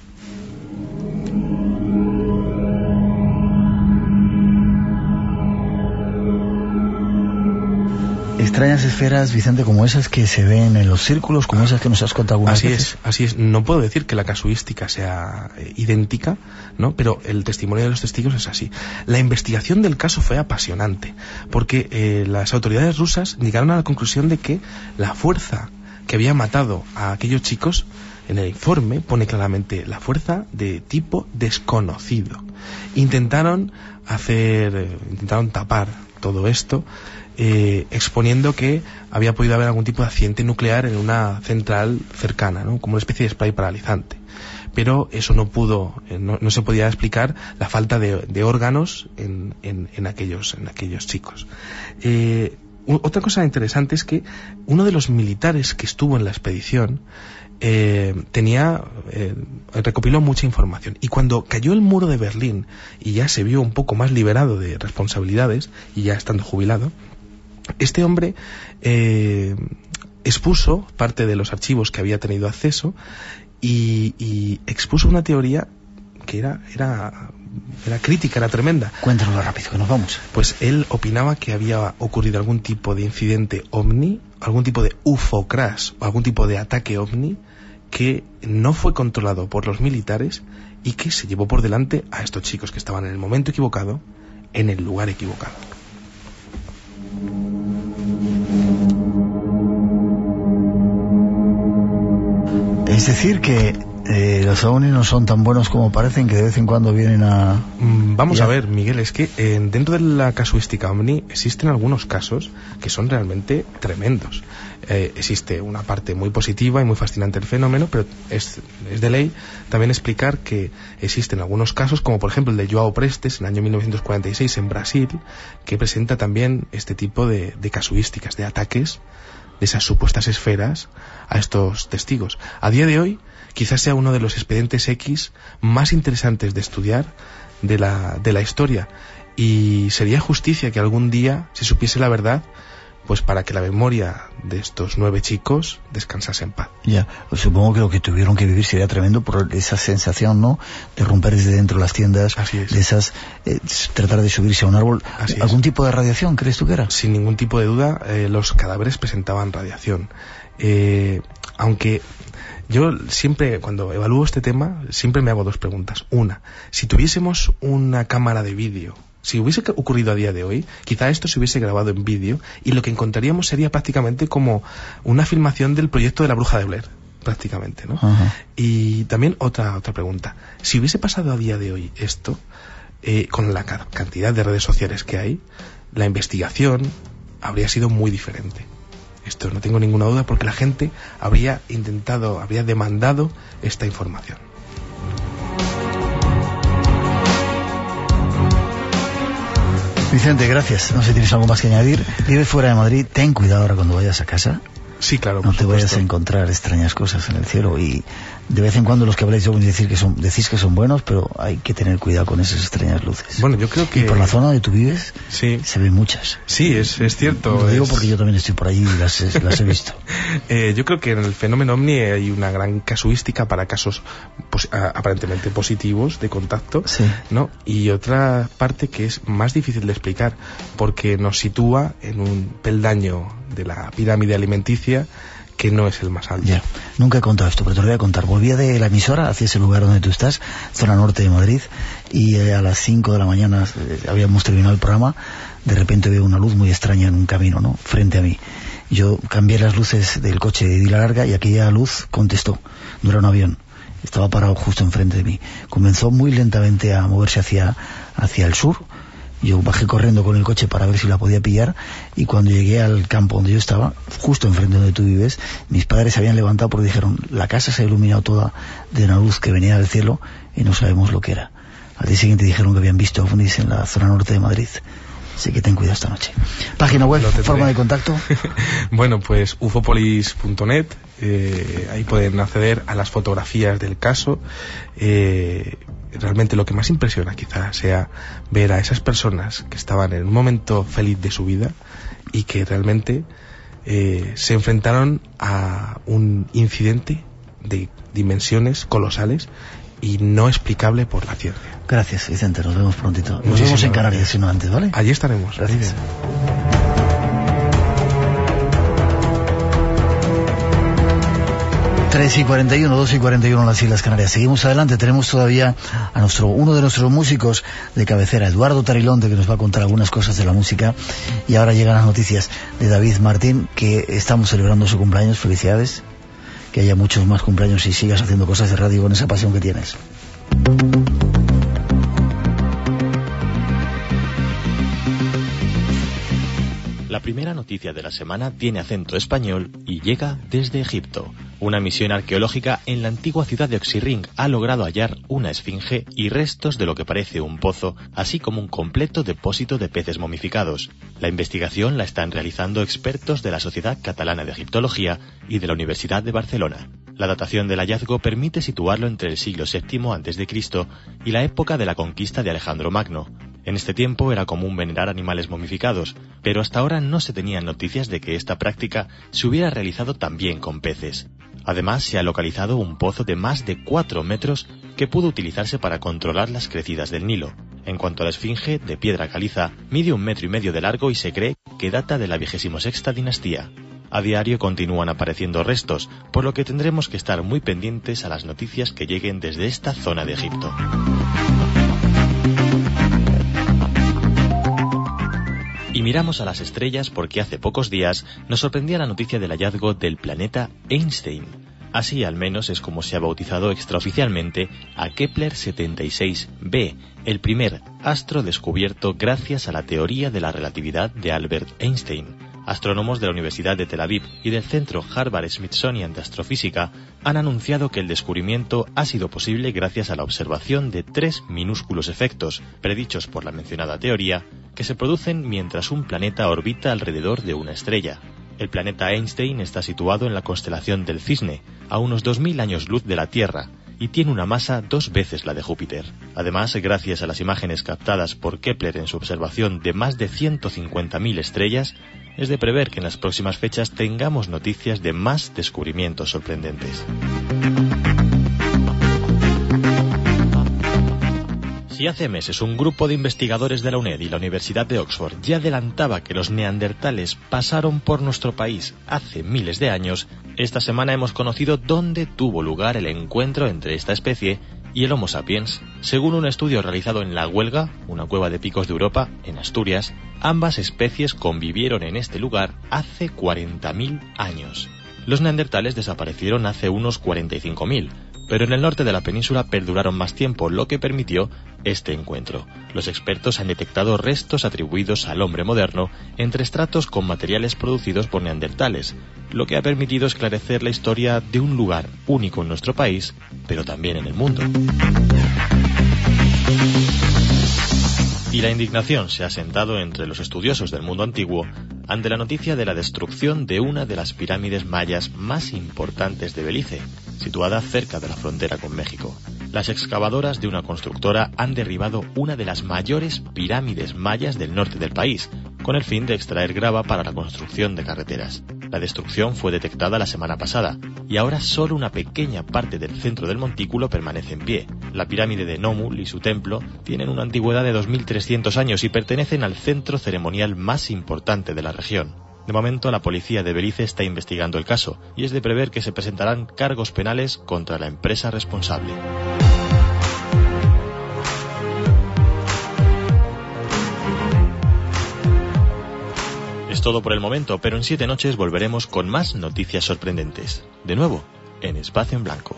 Extrañas esferas, Vicente, como esas que se ven en los círculos, como esas que nos has contado algunas veces. Así es. No puedo decir que la casuística sea idéntica, ¿no? Pero el testimonio de los testigos es así. La investigación del caso fue apasionante, porque las autoridades rusas llegaron a la conclusión de que la fuerza que había matado a aquellos chicos, en el informe pone claramente la fuerza de tipo desconocido. Intentaron tapar todo esto, exponiendo que había podido haber algún tipo de accidente nuclear en una central cercana, ¿no? Como una especie de spray paralizante. Pero eso no se podía explicar la falta de órganos en aquellos chicos. Otra cosa interesante es que uno de los militares que estuvo en la expedición recopiló mucha información, y cuando cayó el muro de Berlín y ya se vio un poco más liberado de responsabilidades y ya estando jubilado, este hombre expuso parte de los archivos que había tenido acceso y expuso una teoría que era crítica, era tremenda. Cuéntanoslo rápido, que nos vamos. Pues él opinaba que había ocurrido algún tipo de incidente ovni, algún tipo de UFO crash o algún tipo de ataque ovni que no fue controlado por los militares y que se llevó por delante a estos chicos que estaban en el momento equivocado, en el lugar equivocado. Es decir que los ovnis no son tan buenos como parecen, que de vez en cuando vienen a... Vamos a ver, Miguel, es que dentro de la casuística ovni existen algunos casos que son realmente tremendos. Existe una parte muy positiva y muy fascinante del fenómeno, pero es de ley también explicar que existen algunos casos, como por ejemplo el de João Prestes en el año 1946 en Brasil, que presenta también este tipo de casuísticas, de ataques de esas supuestas esferas a estos testigos. A día de hoy quizás sea uno de los expedientes X más interesantes de estudiar de la historia, y sería justicia que algún día se supiese la verdad, pues para que la memoria de estos 9 chicos descansase en paz. Ya, pues supongo que lo que tuvieron que vivir sería tremendo por esa sensación, ¿no?, de romper desde dentro las tiendas, de esas, tratar de subirse a un árbol. ¿Algún tipo de radiación crees tú que era? Sin ningún tipo de duda, los cadáveres presentaban radiación. Aunque yo siempre, cuando evalúo este tema, siempre me hago 2 preguntas. Una, si tuviésemos una cámara de vídeo, si hubiese ocurrido a día de hoy, quizá esto se hubiese grabado en vídeo y lo que encontraríamos sería prácticamente como una filmación del proyecto de la Bruja de Blair, prácticamente, ¿no? Ajá. Y también otra pregunta. Si hubiese pasado a día de hoy esto, con la cantidad de redes sociales que hay, la investigación habría sido muy diferente. Esto no tengo ninguna duda, porque la gente habría demandado esta información. Vicente, gracias. No sé si tienes algo más que añadir. Vive fuera de Madrid, ten cuidado ahora cuando vayas a casa. Sí, claro. No te vayas a encontrar extrañas cosas en el cielo, y de vez en cuando los que habláis de ovnis decís que son buenos, pero hay que tener cuidado con esas extrañas luces. Bueno, yo creo que... Y por la zona donde tú vives, sí, se ven muchas. Sí, es cierto. Lo digo porque yo también estoy por allí y las he visto. Yo creo que en el fenómeno ovni hay una gran casuística para casos aparentemente positivos de contacto, sí, ¿no? Y otra parte que es más difícil de explicar, porque nos sitúa en un peldaño de la pirámide alimenticia que no es el más alto. Ya, nunca he contado esto, pero te lo voy a contar. Volvía de la emisora hacia ese lugar donde tú estás, zona norte de Madrid, y a las 5 de la mañana habíamos terminado el programa. De repente veo una luz muy extraña en un camino, ¿no?, frente a mí. Yo cambié las luces del coche de la larga y aquella luz contestó. No era un avión, estaba parado justo enfrente de mí. Comenzó muy lentamente a moverse hacia el sur. Yo bajé corriendo con el coche para ver si la podía pillar, y cuando llegué al campo donde yo estaba, justo enfrente donde tú vives, mis padres se habían levantado porque dijeron: la casa se ha iluminado toda de una luz que venía del cielo y no sabemos lo que era. Al día siguiente dijeron que habían visto ovnis en la zona norte de Madrid. Así que ten cuidado esta noche. Página web, forma de contacto. Bueno, pues ufopolis.net, ahí pueden acceder a las fotografías del caso. Realmente lo que más impresiona quizás sea ver a esas personas que estaban en un momento feliz de su vida y que realmente se enfrentaron a un incidente de dimensiones colosales y no explicable por la ciencia. Gracias, Vicente, nos vemos prontito. Nos vemos en Canarias, si no antes, ¿vale? Allí estaremos. Gracias. Tres y 41, 2 y 41 en las Islas Canarias. Seguimos adelante, tenemos todavía a uno de nuestros músicos de cabecera, Eduardo Tarilonte, que nos va a contar algunas cosas de la música. Y ahora llegan las noticias de David Martín, que estamos celebrando su cumpleaños. Felicidades, que haya muchos más cumpleaños y sigas haciendo cosas de radio con esa pasión que tienes. primera noticia de la semana tiene acento español y llega desde Egipto. Una misión arqueológica en la antigua ciudad de Oxirring ha logrado hallar una esfinge y restos de lo que parece un pozo, así como un completo depósito de peces momificados. La investigación la están realizando expertos de la Sociedad Catalana de Egiptología y de la Universidad de Barcelona. La datación del hallazgo permite situarlo entre el siglo VII a.C. y la época de la conquista de Alejandro Magno. En este tiempo era común venerar animales momificados, pero hasta ahora no se tenían noticias de que esta práctica se hubiera realizado también con peces. Además, se ha localizado un pozo de más de 4 metros que pudo utilizarse para controlar las crecidas del Nilo. En cuanto a la esfinge, de piedra caliza, mide 1,5 metros de largo y se cree que data de la 26ª dinastía. A diario continúan apareciendo restos, por lo que tendremos que estar muy pendientes a las noticias que lleguen desde esta zona de Egipto. Y miramos a las estrellas porque hace pocos días nos sorprendía la noticia del hallazgo del planeta Einstein. Así al menos es como se ha bautizado extraoficialmente a Kepler 76b, el primer astro descubierto gracias a la teoría de la relatividad de Albert Einstein. Astrónomos de la Universidad de Tel Aviv y del Centro Harvard-Smithsonian de Astrofísica han anunciado que el descubrimiento ha sido posible gracias a la observación de 3 minúsculos efectos, predichos por la mencionada teoría, que se producen mientras un planeta orbita alrededor de una estrella. El planeta Einstein está situado en la constelación del Cisne, a unos 2000 años luz de la Tierra, y tiene una masa 2 veces la de Júpiter. Además, gracias a las imágenes captadas por Kepler en su observación de más de 150.000 estrellas, es de prever que en las próximas fechas tengamos noticias de más descubrimientos sorprendentes. Si hace meses un grupo de investigadores de la UNED y la Universidad de Oxford ya adelantaba que los neandertales pasaron por nuestro país hace miles de años, esta semana hemos conocido dónde tuvo lugar el encuentro entre esta especie y el Homo sapiens. Según un estudio realizado en La Huelga, una cueva de picos de Europa, en Asturias, ambas especies convivieron en este lugar hace 40.000 años. Los neandertales desaparecieron hace unos 45.000, pero en el norte de la península perduraron más tiempo, lo que permitió este encuentro. Los expertos han detectado restos atribuidos al hombre moderno entre estratos con materiales producidos por neandertales, lo que ha permitido esclarecer la historia de un lugar único en nuestro país, pero también en el mundo. Y la indignación se ha sentado entre los estudiosos del mundo antiguo ante la noticia de la destrucción de una de las pirámides mayas más importantes de Belice, situada cerca de la frontera con México. Las excavadoras de una constructora han derribado una de las mayores pirámides mayas del norte del país, con el fin de extraer grava para la construcción de carreteras. La destrucción fue detectada la semana pasada, y ahora solo una pequeña parte del centro del montículo permanece en pie. La pirámide de Nomul y su templo tienen una antigüedad de 2.300 años y pertenecen al centro ceremonial más importante de la región. De momento, la policía de Belice está investigando el caso, y es de prever que se presentarán cargos penales contra la empresa responsable. Es todo por el momento, pero en 7 noches volveremos con más noticias sorprendentes. De nuevo, en Espacio en Blanco.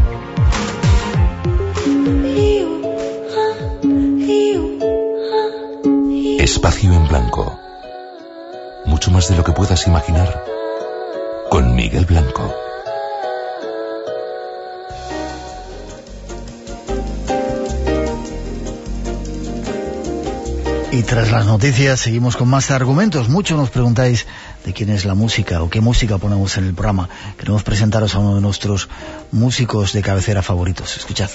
Espacio en Blanco. Mucho más de lo que puedas imaginar. Con Miguel Blanco. Y tras las noticias seguimos con más argumentos. Muchos nos preguntáis de quién es la música o qué música ponemos en el programa. Queremos presentaros a uno de nuestros músicos de cabecera favoritos. Escuchad.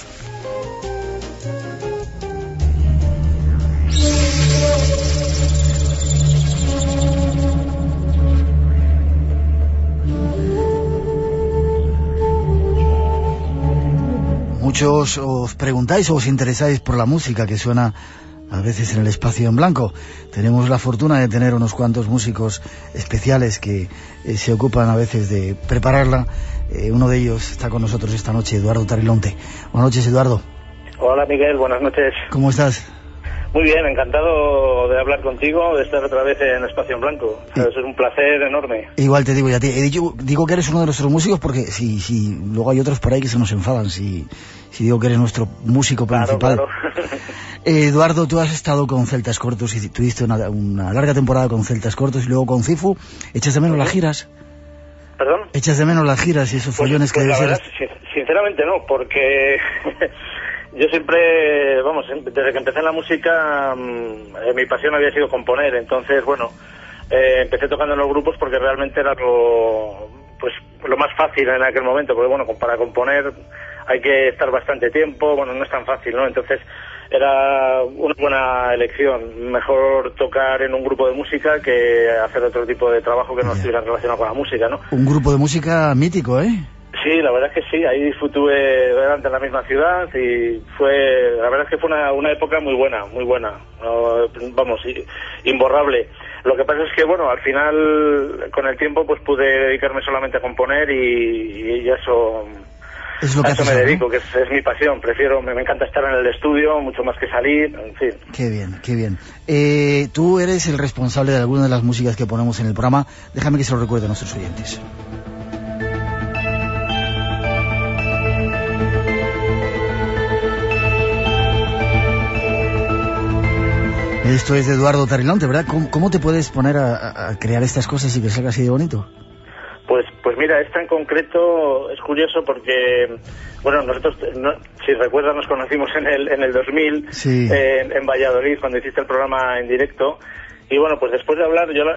Muchos os preguntáis o os interesáis por la música que suena a veces en el Espacio en Blanco. Tenemos la fortuna de tener unos cuantos músicos especiales que se ocupan a veces de prepararla. Uno de ellos está con nosotros esta noche, Eduardo Tarilonte. Buenas noches, Eduardo. Hola, Miguel, buenas noches. ¿Cómo estás? Muy bien, encantado de hablar contigo, de estar otra vez en Espacio en Blanco. Es un placer enorme. Igual te digo, ya te digo que eres uno de nuestros músicos porque si luego hay otros por ahí que se nos enfadan si digo que eres nuestro músico principal. Claro. Eduardo, tú has estado con Celtas Cortos y tuviste una larga temporada con Celtas Cortos y luego con Cifu. ¿Echas de menos las giras? ¿Perdón? ¿Echas de menos las giras y esos follones que la debes verdad, sinceramente no, porque yo siempre, vamos, desde que empecé en la música, mi pasión había sido componer, entonces, bueno, empecé tocando en los grupos porque realmente era lo más fácil en aquel momento, porque bueno, para componer hay que estar bastante tiempo, bueno, no es tan fácil, ¿no? Entonces era una buena elección, mejor tocar en un grupo de música que hacer otro tipo de trabajo que no estuviera relacionado con la música, ¿no? Un grupo de música mítico, ¿eh? Sí, la verdad es que sí, ahí estuve delante en la misma ciudad y la verdad es que fue una época muy buena, vamos, imborrable. Lo que pasa es que, bueno, al final, con el tiempo, pues pude dedicarme solamente a componer y eso... Es lo que a eso me dedico, ¿no? Que es mi pasión. Me encanta estar en el estudio, mucho más que salir, en fin. Qué bien, qué bien. Tú eres el responsable de algunas de las músicas que ponemos en el programa. Déjame que se lo recuerde a nuestros oyentes. Esto es de Eduardo Tarilonte, ¿verdad? ¿Cómo te puedes poner a crear estas cosas y que salga así de bonito? Pues mira, esta en concreto es curioso porque, bueno, nosotros, si recuerdas, nos conocimos en el 2000, sí. En Valladolid, cuando hiciste el programa en directo. Y bueno, pues después de hablar, yo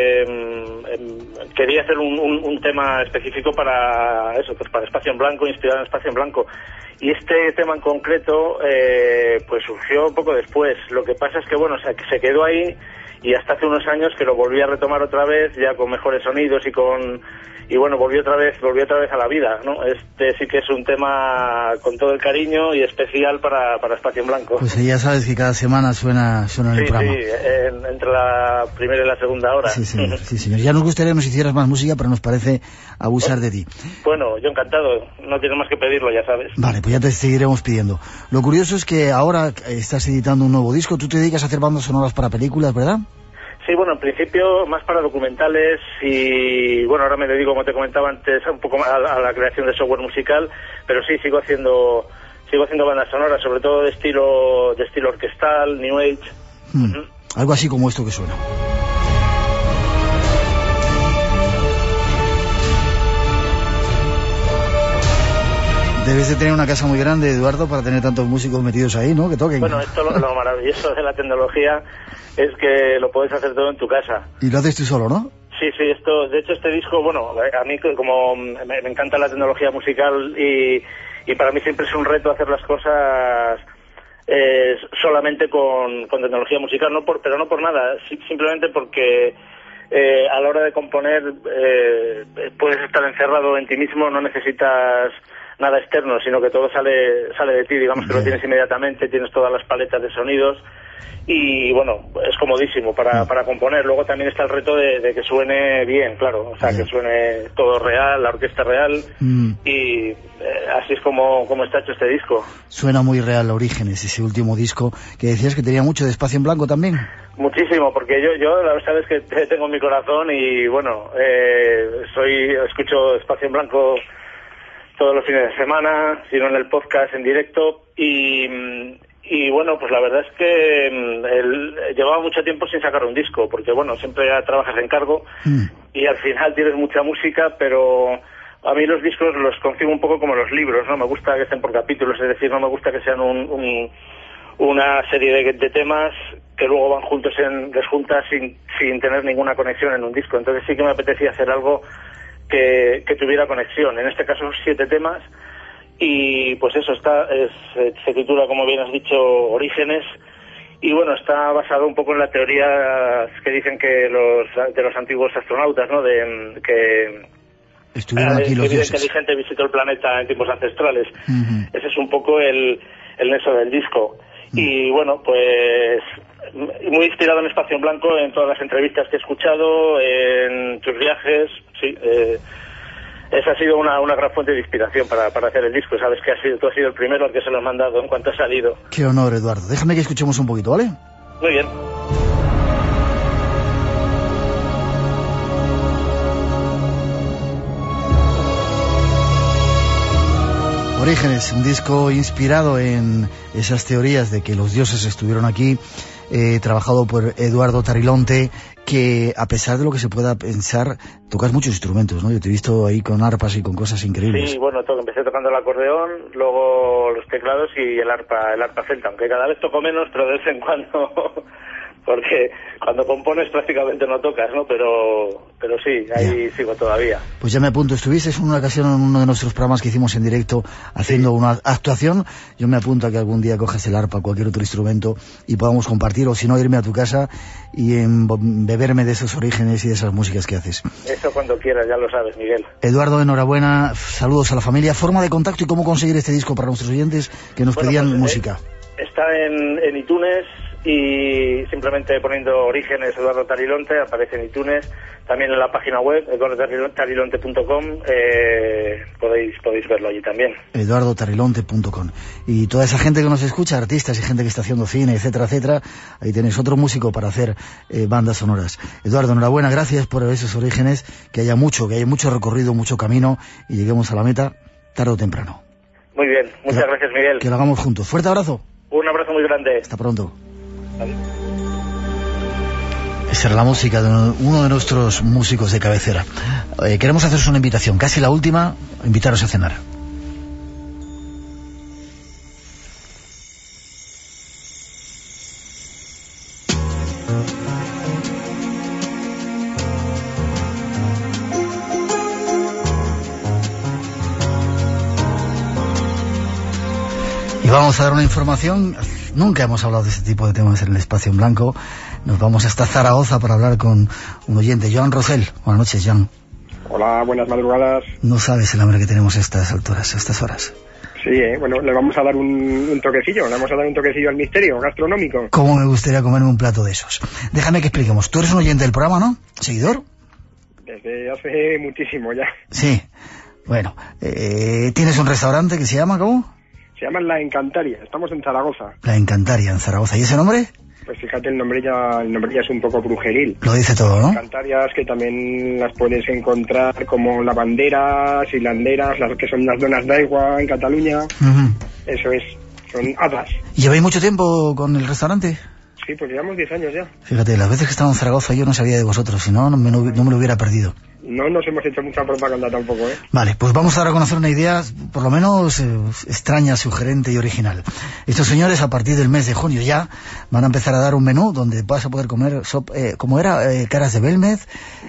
quería hacer un tema específico para eso, pues para Espacio en Blanco, inspirado en Espacio en Blanco. Y este tema en concreto, pues surgió un poco después. Lo que pasa es que, bueno, se quedó ahí y hasta hace unos años que lo volví a retomar otra vez, ya con mejores sonidos y bueno, volvió otra vez a la vida, ¿no? Este sí que es un tema con todo el cariño y especial para Espacio en Blanco. Pues ya sabes que cada semana suena en el programa. Sí, entre la primera y la segunda hora. Sí, señor. Ya nos gustaría que nos hicieras más música, pero nos parece abusar de ti. Bueno, yo encantado. No tienes más que pedirlo, ya sabes. Vale, pues ya te seguiremos pidiendo. Lo curioso es que ahora estás editando un nuevo disco. Tú te dedicas a hacer bandas sonoras para películas, ¿verdad? Sí, bueno, en principio más para documentales y, bueno, ahora me dedico, como te comentaba antes, un poco a la creación de software musical, pero sí, sigo haciendo bandas sonoras, sobre todo de estilo orquestal, New Age. Algo así como esto que suena. Debes de tener una casa muy grande, Eduardo, para tener tantos músicos metidos ahí, ¿no? Que toquen. Bueno, esto lo maravilloso de la tecnología es que lo puedes hacer todo en tu casa. Y lo haces tú solo, ¿no? Sí, de hecho este disco, bueno, a mí como me encanta la tecnología musical y para mí siempre es un reto hacer las cosas solamente con tecnología musical, pero no por nada, simplemente porque a la hora de componer puedes estar encerrado en ti mismo, no necesitas nada externo, sino que todo sale de ti, digamos que lo tienes inmediatamente, tienes todas las paletas de sonidos y bueno, es comodísimo para componer. Luego también está el reto de que suene bien, claro, o sea, que suene todo real, la orquesta real y así es como está hecho este disco. Suena muy real Orígenes, ese último disco que decías que tenía mucho de Espacio en Blanco también. Muchísimo, porque yo la verdad es que tengo en mi corazón y bueno, escucho Espacio en Blanco todos los fines de semana, sino en el podcast en directo y bueno, pues la verdad es que llevaba mucho tiempo sin sacar un disco, porque bueno, siempre trabajas en cargo y al final tienes mucha música, pero a mí los discos los concibo un poco como los libros, ¿no? Me gusta que estén por capítulos, es decir, no me gusta que sean una serie de temas que luego van juntas sin tener ninguna conexión en un disco. Entonces sí que me apetecía hacer algo que tuviera conexión. En este caso 7 temas y pues eso se titula, como bien has dicho, Orígenes y bueno, está basado un poco en la teoría que dicen que de los antiguos astronautas, ¿no? Que estuvieron aquí los vida dioses. Inteligente visitó el planeta en tiempos ancestrales. Ese es un poco el nexo del disco. Y bueno, pues muy inspirado en Espacio en Blanco, en todas las entrevistas que he escuchado, en tus viajes, sí. esa ha sido una gran fuente de inspiración para hacer el disco. Sabes que tú has sido el primero al que se lo he mandado en cuanto ha salido. Qué honor, Eduardo. Déjame que escuchemos un poquito, ¿vale? Muy bien. Orígenes, un disco inspirado en esas teorías de que los dioses estuvieron aquí, trabajado por Eduardo Tarilonte, que a pesar de lo que se pueda pensar, tocas muchos instrumentos, ¿no? Yo te he visto ahí con arpas y con cosas increíbles. Sí, bueno, empecé tocando el acordeón, luego los teclados y el arpa celta, aunque cada vez toco menos, pero de vez en cuando, porque cuando compones prácticamente no tocas, ¿no? Pero sí, ahí sigo todavía. Pues ya me apunto. Estuviste en una ocasión en uno de nuestros programas que hicimos en directo haciendo una actuación. Yo me apunto a que algún día cojas el arpa, cualquier otro instrumento y podamos compartir, o si no, irme a tu casa y beberme de esos orígenes y de esas músicas que haces. Eso cuando quieras, ya lo sabes, Miguel. Eduardo, enhorabuena, saludos a la familia. Forma de contacto y cómo conseguir este disco para nuestros oyentes que nos pedían música. Está en iTunes, y simplemente poniendo Orígenes Eduardo Tarilonte aparece en iTunes, también en la página web eduardotarilonte.com, podéis verlo allí también. eduardotarilonte.com. Y toda esa gente que nos escucha, artistas y gente que está haciendo cine, etcétera, etcétera, ahí tenéis otro músico para hacer bandas sonoras. Eduardo, enhorabuena, gracias por esos orígenes, que haya mucho recorrido, mucho camino y lleguemos a la meta tarde o temprano. Muy bien, muchas gracias, Miguel. Que lo hagamos juntos. Fuerte abrazo. Un abrazo muy grande. Hasta pronto. Esa era la música de uno de nuestros músicos de cabecera. Queremos haceros una invitación, casi la última, invitaros a cenar. Y vamos a dar una información. Nunca hemos hablado de este tipo de temas en el Espacio en Blanco. Nos vamos hasta Zaragoza para hablar con un oyente, Joan Rosell. Buenas noches, Joan. Hola, buenas madrugadas. No sabes el hambre que tenemos a estas alturas, a estas horas. Sí, bueno, le vamos a dar un toquecillo, al misterio gastronómico. ¿Cómo me gustaría comerme un plato de esos? Déjame que expliquemos. Tú eres un oyente del programa, ¿no? ¿Seguidor? Desde hace muchísimo ya. Sí. Bueno, ¿tienes un restaurante que se llama, cómo? Se llama La Encantaria, estamos en Zaragoza. La Encantaria, en Zaragoza. ¿Y ese nombre? Pues fíjate, el nombre ya es un poco brujeril. Lo dice todo, ¿no? Encantarias que también las puedes encontrar como lavanderas, hilanderas, las que son las donas d'aigua en Cataluña. Eso es, son hadas. ¿Lleváis mucho tiempo con el restaurante? Sí, pues llevamos 10 años ya. Fíjate, las veces que estaba en Zaragoza yo no sabía de vosotros, si no, no me lo hubiera perdido. No nos hemos hecho mucha propaganda tampoco, ¿eh? Vale, pues vamos a dar a conocer una idea, por lo menos extraña, sugerente y original. Estos señores, a partir del mes de junio ya, van a empezar a dar un menú donde vas a poder comer, ¿cómo era? Caras de Belmez.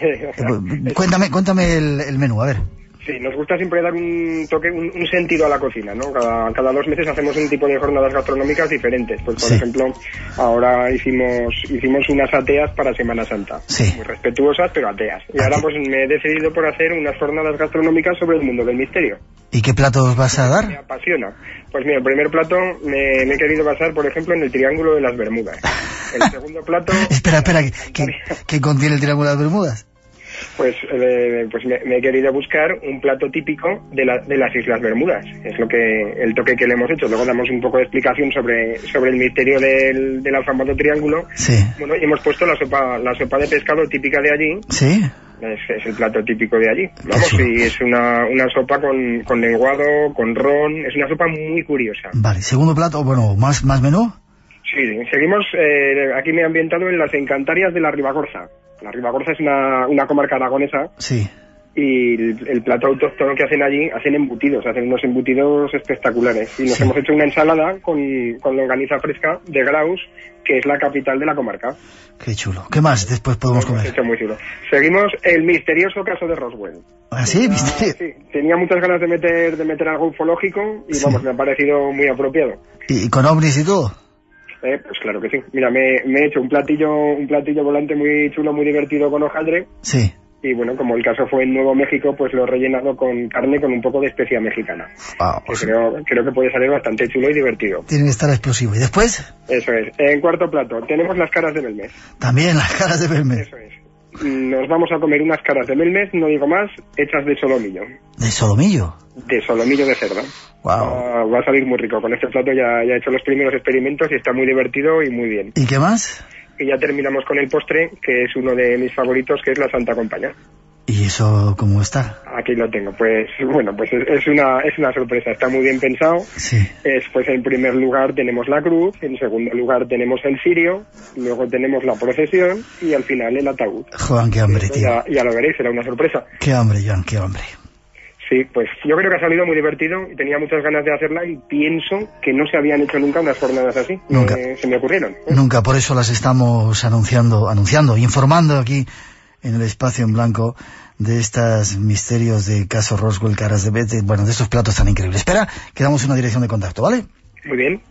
Cuéntame el menú, a ver. Sí, nos gusta siempre dar un toque, un sentido a la cocina, ¿no? Cada 2 meses hacemos un tipo de jornadas gastronómicas diferentes. Pues, por ejemplo, ahora hicimos unas ateas para Semana Santa. Sí. Muy respetuosas, pero ateas. Y ahora pues me he decidido por hacer unas jornadas gastronómicas sobre el mundo del misterio. ¿Y qué platos vas a dar? Me apasiona. Pues mira, el primer plato me he querido basar, por ejemplo, en el Triángulo de las Bermudas. El segundo plato... Espera, ¿qué contiene el Triángulo de las Bermudas? Pues me he querido buscar un plato típico de las Islas Bermudas. Es el toque que le hemos hecho. Luego damos un poco de explicación sobre el misterio del afamado triángulo. Sí. Bueno, y hemos puesto la sopa de pescado típica de allí. Sí. Es el plato típico de allí. Vamos, y es una sopa con lenguado, con ron. Es una sopa muy curiosa. Vale, segundo plato, bueno, ¿más menú? Sí, seguimos, aquí me he ambientado en las Encantarias de la Ribagorza. La Ribagorza es una comarca aragonesa. Sí. Y el plato autóctono que hacen allí, hacen unos embutidos espectaculares. Y nos hemos hecho una ensalada con longaniza fresca de Graus, que es la capital de la comarca. Qué chulo. ¿Qué más después podemos comer? Hecho muy chulo. Seguimos el misterioso caso de Roswell. ¿Ah, sí? ¿Misterio? Sí. Tenía muchas ganas de meter algo ufológico y vamos, me ha parecido muy apropiado. ¿Y con ovnis y todo? Pues claro que sí. Mira, me he hecho un platillo volante muy chulo, muy divertido con hojaldre. Sí. Y bueno, como el caso fue en Nuevo México, pues lo he rellenado con carne con un poco de especia mexicana. Wow. Creo que puede salir bastante chulo y divertido. Tiene que estar explosivo. ¿Y después? Eso es. En cuarto plato tenemos las caras de Belmez. También las caras de Belmez. Eso es. Nos vamos a comer unas caras de melmes, no digo más, hechas de solomillo. ¿De solomillo? De solomillo de cerdo. Wow. Va a salir muy rico. Con este plato ya he hecho los primeros experimentos y está muy divertido y muy bien. ¿Y qué más? Y ya terminamos con el postre, que es uno de mis favoritos, que es la Santa Compañía. ¿Y eso cómo está? Aquí lo tengo. Pues bueno, pues es una sorpresa. Está muy bien pensado. Sí. Pues en primer lugar tenemos la cruz, en segundo lugar tenemos el cirio, luego tenemos la procesión y al final el ataúd. Juan, qué hambre, tío. Ya lo veréis, será una sorpresa. Qué hambre, Joan, qué hambre. Sí, pues yo creo que ha salido muy divertido y tenía muchas ganas de hacerla y pienso que no se habían hecho nunca unas jornadas así. Nunca. Se me ocurrieron. Nunca, por eso las estamos anunciando, informando aquí en el Espacio en Blanco de estos misterios de caso Roswell, caras de Bete, bueno, de estos platos tan increíbles. Espera, que damos una dirección de contacto, ¿vale? Muy bien.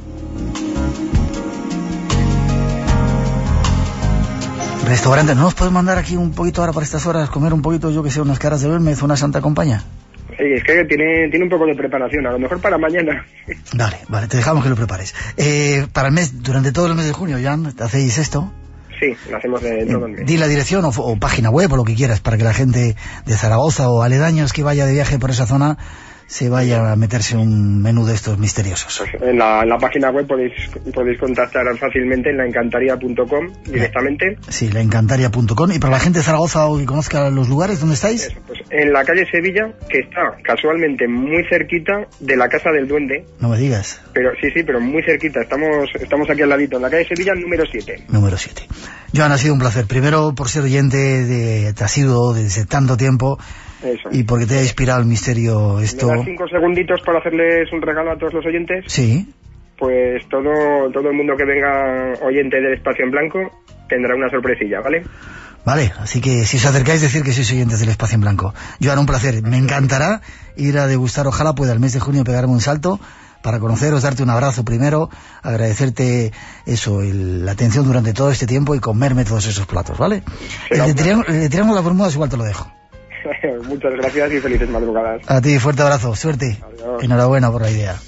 Restaurante, ¿no nos puedes mandar aquí un poquito ahora para estas horas, comer un poquito, yo que sé, unas caras de Belmez, una Santa Compañía? Sí, es que tiene un poco de preparación, a lo mejor para mañana. Vale, te dejamos que lo prepares. Para el mes, durante todo el mes de junio, Jan, ¿hacéis esto? Sí, lo hacemos de todo el mes. Di la dirección o página web o lo que quieras para que la gente de Zaragoza o aledaños que vaya de viaje por esa zona se vaya a meterse un menú de estos misteriosos. Pues en la página web podéis contactar fácilmente en laencantaria.com directamente. Sí, laencantaria.com. Y para la gente de Zaragoza o que conozca los lugares, ¿dónde estáis? Eso, pues en la calle Sevilla, que está casualmente muy cerquita de la Casa del Duende. No me digas. Pero sí, pero muy cerquita. Estamos aquí al ladito, en la calle Sevilla, número 7. Número 7. Joan, ha sido un placer. Primero por ser oyente te has ido desde tanto tiempo. Eso. Y porque te ha inspirado el misterio esto. ¿Me das 5 segunditos para hacerles un regalo a todos los oyentes? Sí. Pues todo el mundo que venga oyente del Espacio en Blanco tendrá una sorpresilla, ¿vale? Vale, así que si os acercáis decir que sois oyentes del Espacio en Blanco. Joan, un placer. Me encantará ir a degustar, ojalá pueda el mes de junio pegarme un salto para conoceros, darte un abrazo primero, agradecerte eso, la atención durante todo este tiempo y comerme todos esos platos, ¿vale? El de Triángulo de las Bermudas igual te lo dejo. Muchas gracias y felices madrugadas. A ti, fuerte abrazo, suerte. Adiós. Enhorabuena por la idea.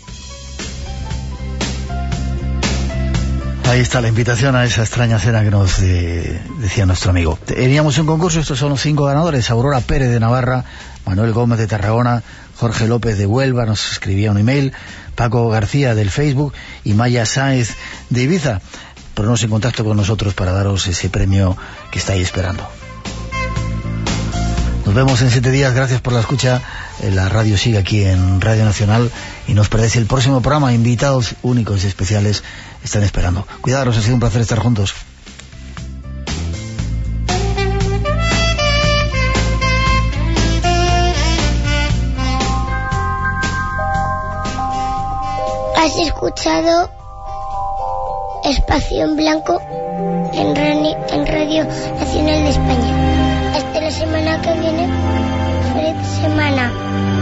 Ahí está la invitación a esa extraña cena que nos decía nuestro amigo. Teníamos un concurso, estos son los 5 ganadores: Aurora Pérez de Navarra, Manuel Gómez de Tarragona, Jorge López de Huelva, nos escribía un email, Paco García del Facebook y Maya Sáez de Ibiza. Ponernos en contacto con nosotros para daros ese premio que estáis esperando. Nos vemos en 7 días, gracias por la escucha. La radio sigue aquí en Radio Nacional y no os perdéis el próximo programa. Invitados únicos y especiales están esperando. Cuidaros, ha sido un placer estar juntos. Has escuchado Espacio en Blanco en Radio Nacional de España. Hasta la semana que viene. Feliz semana.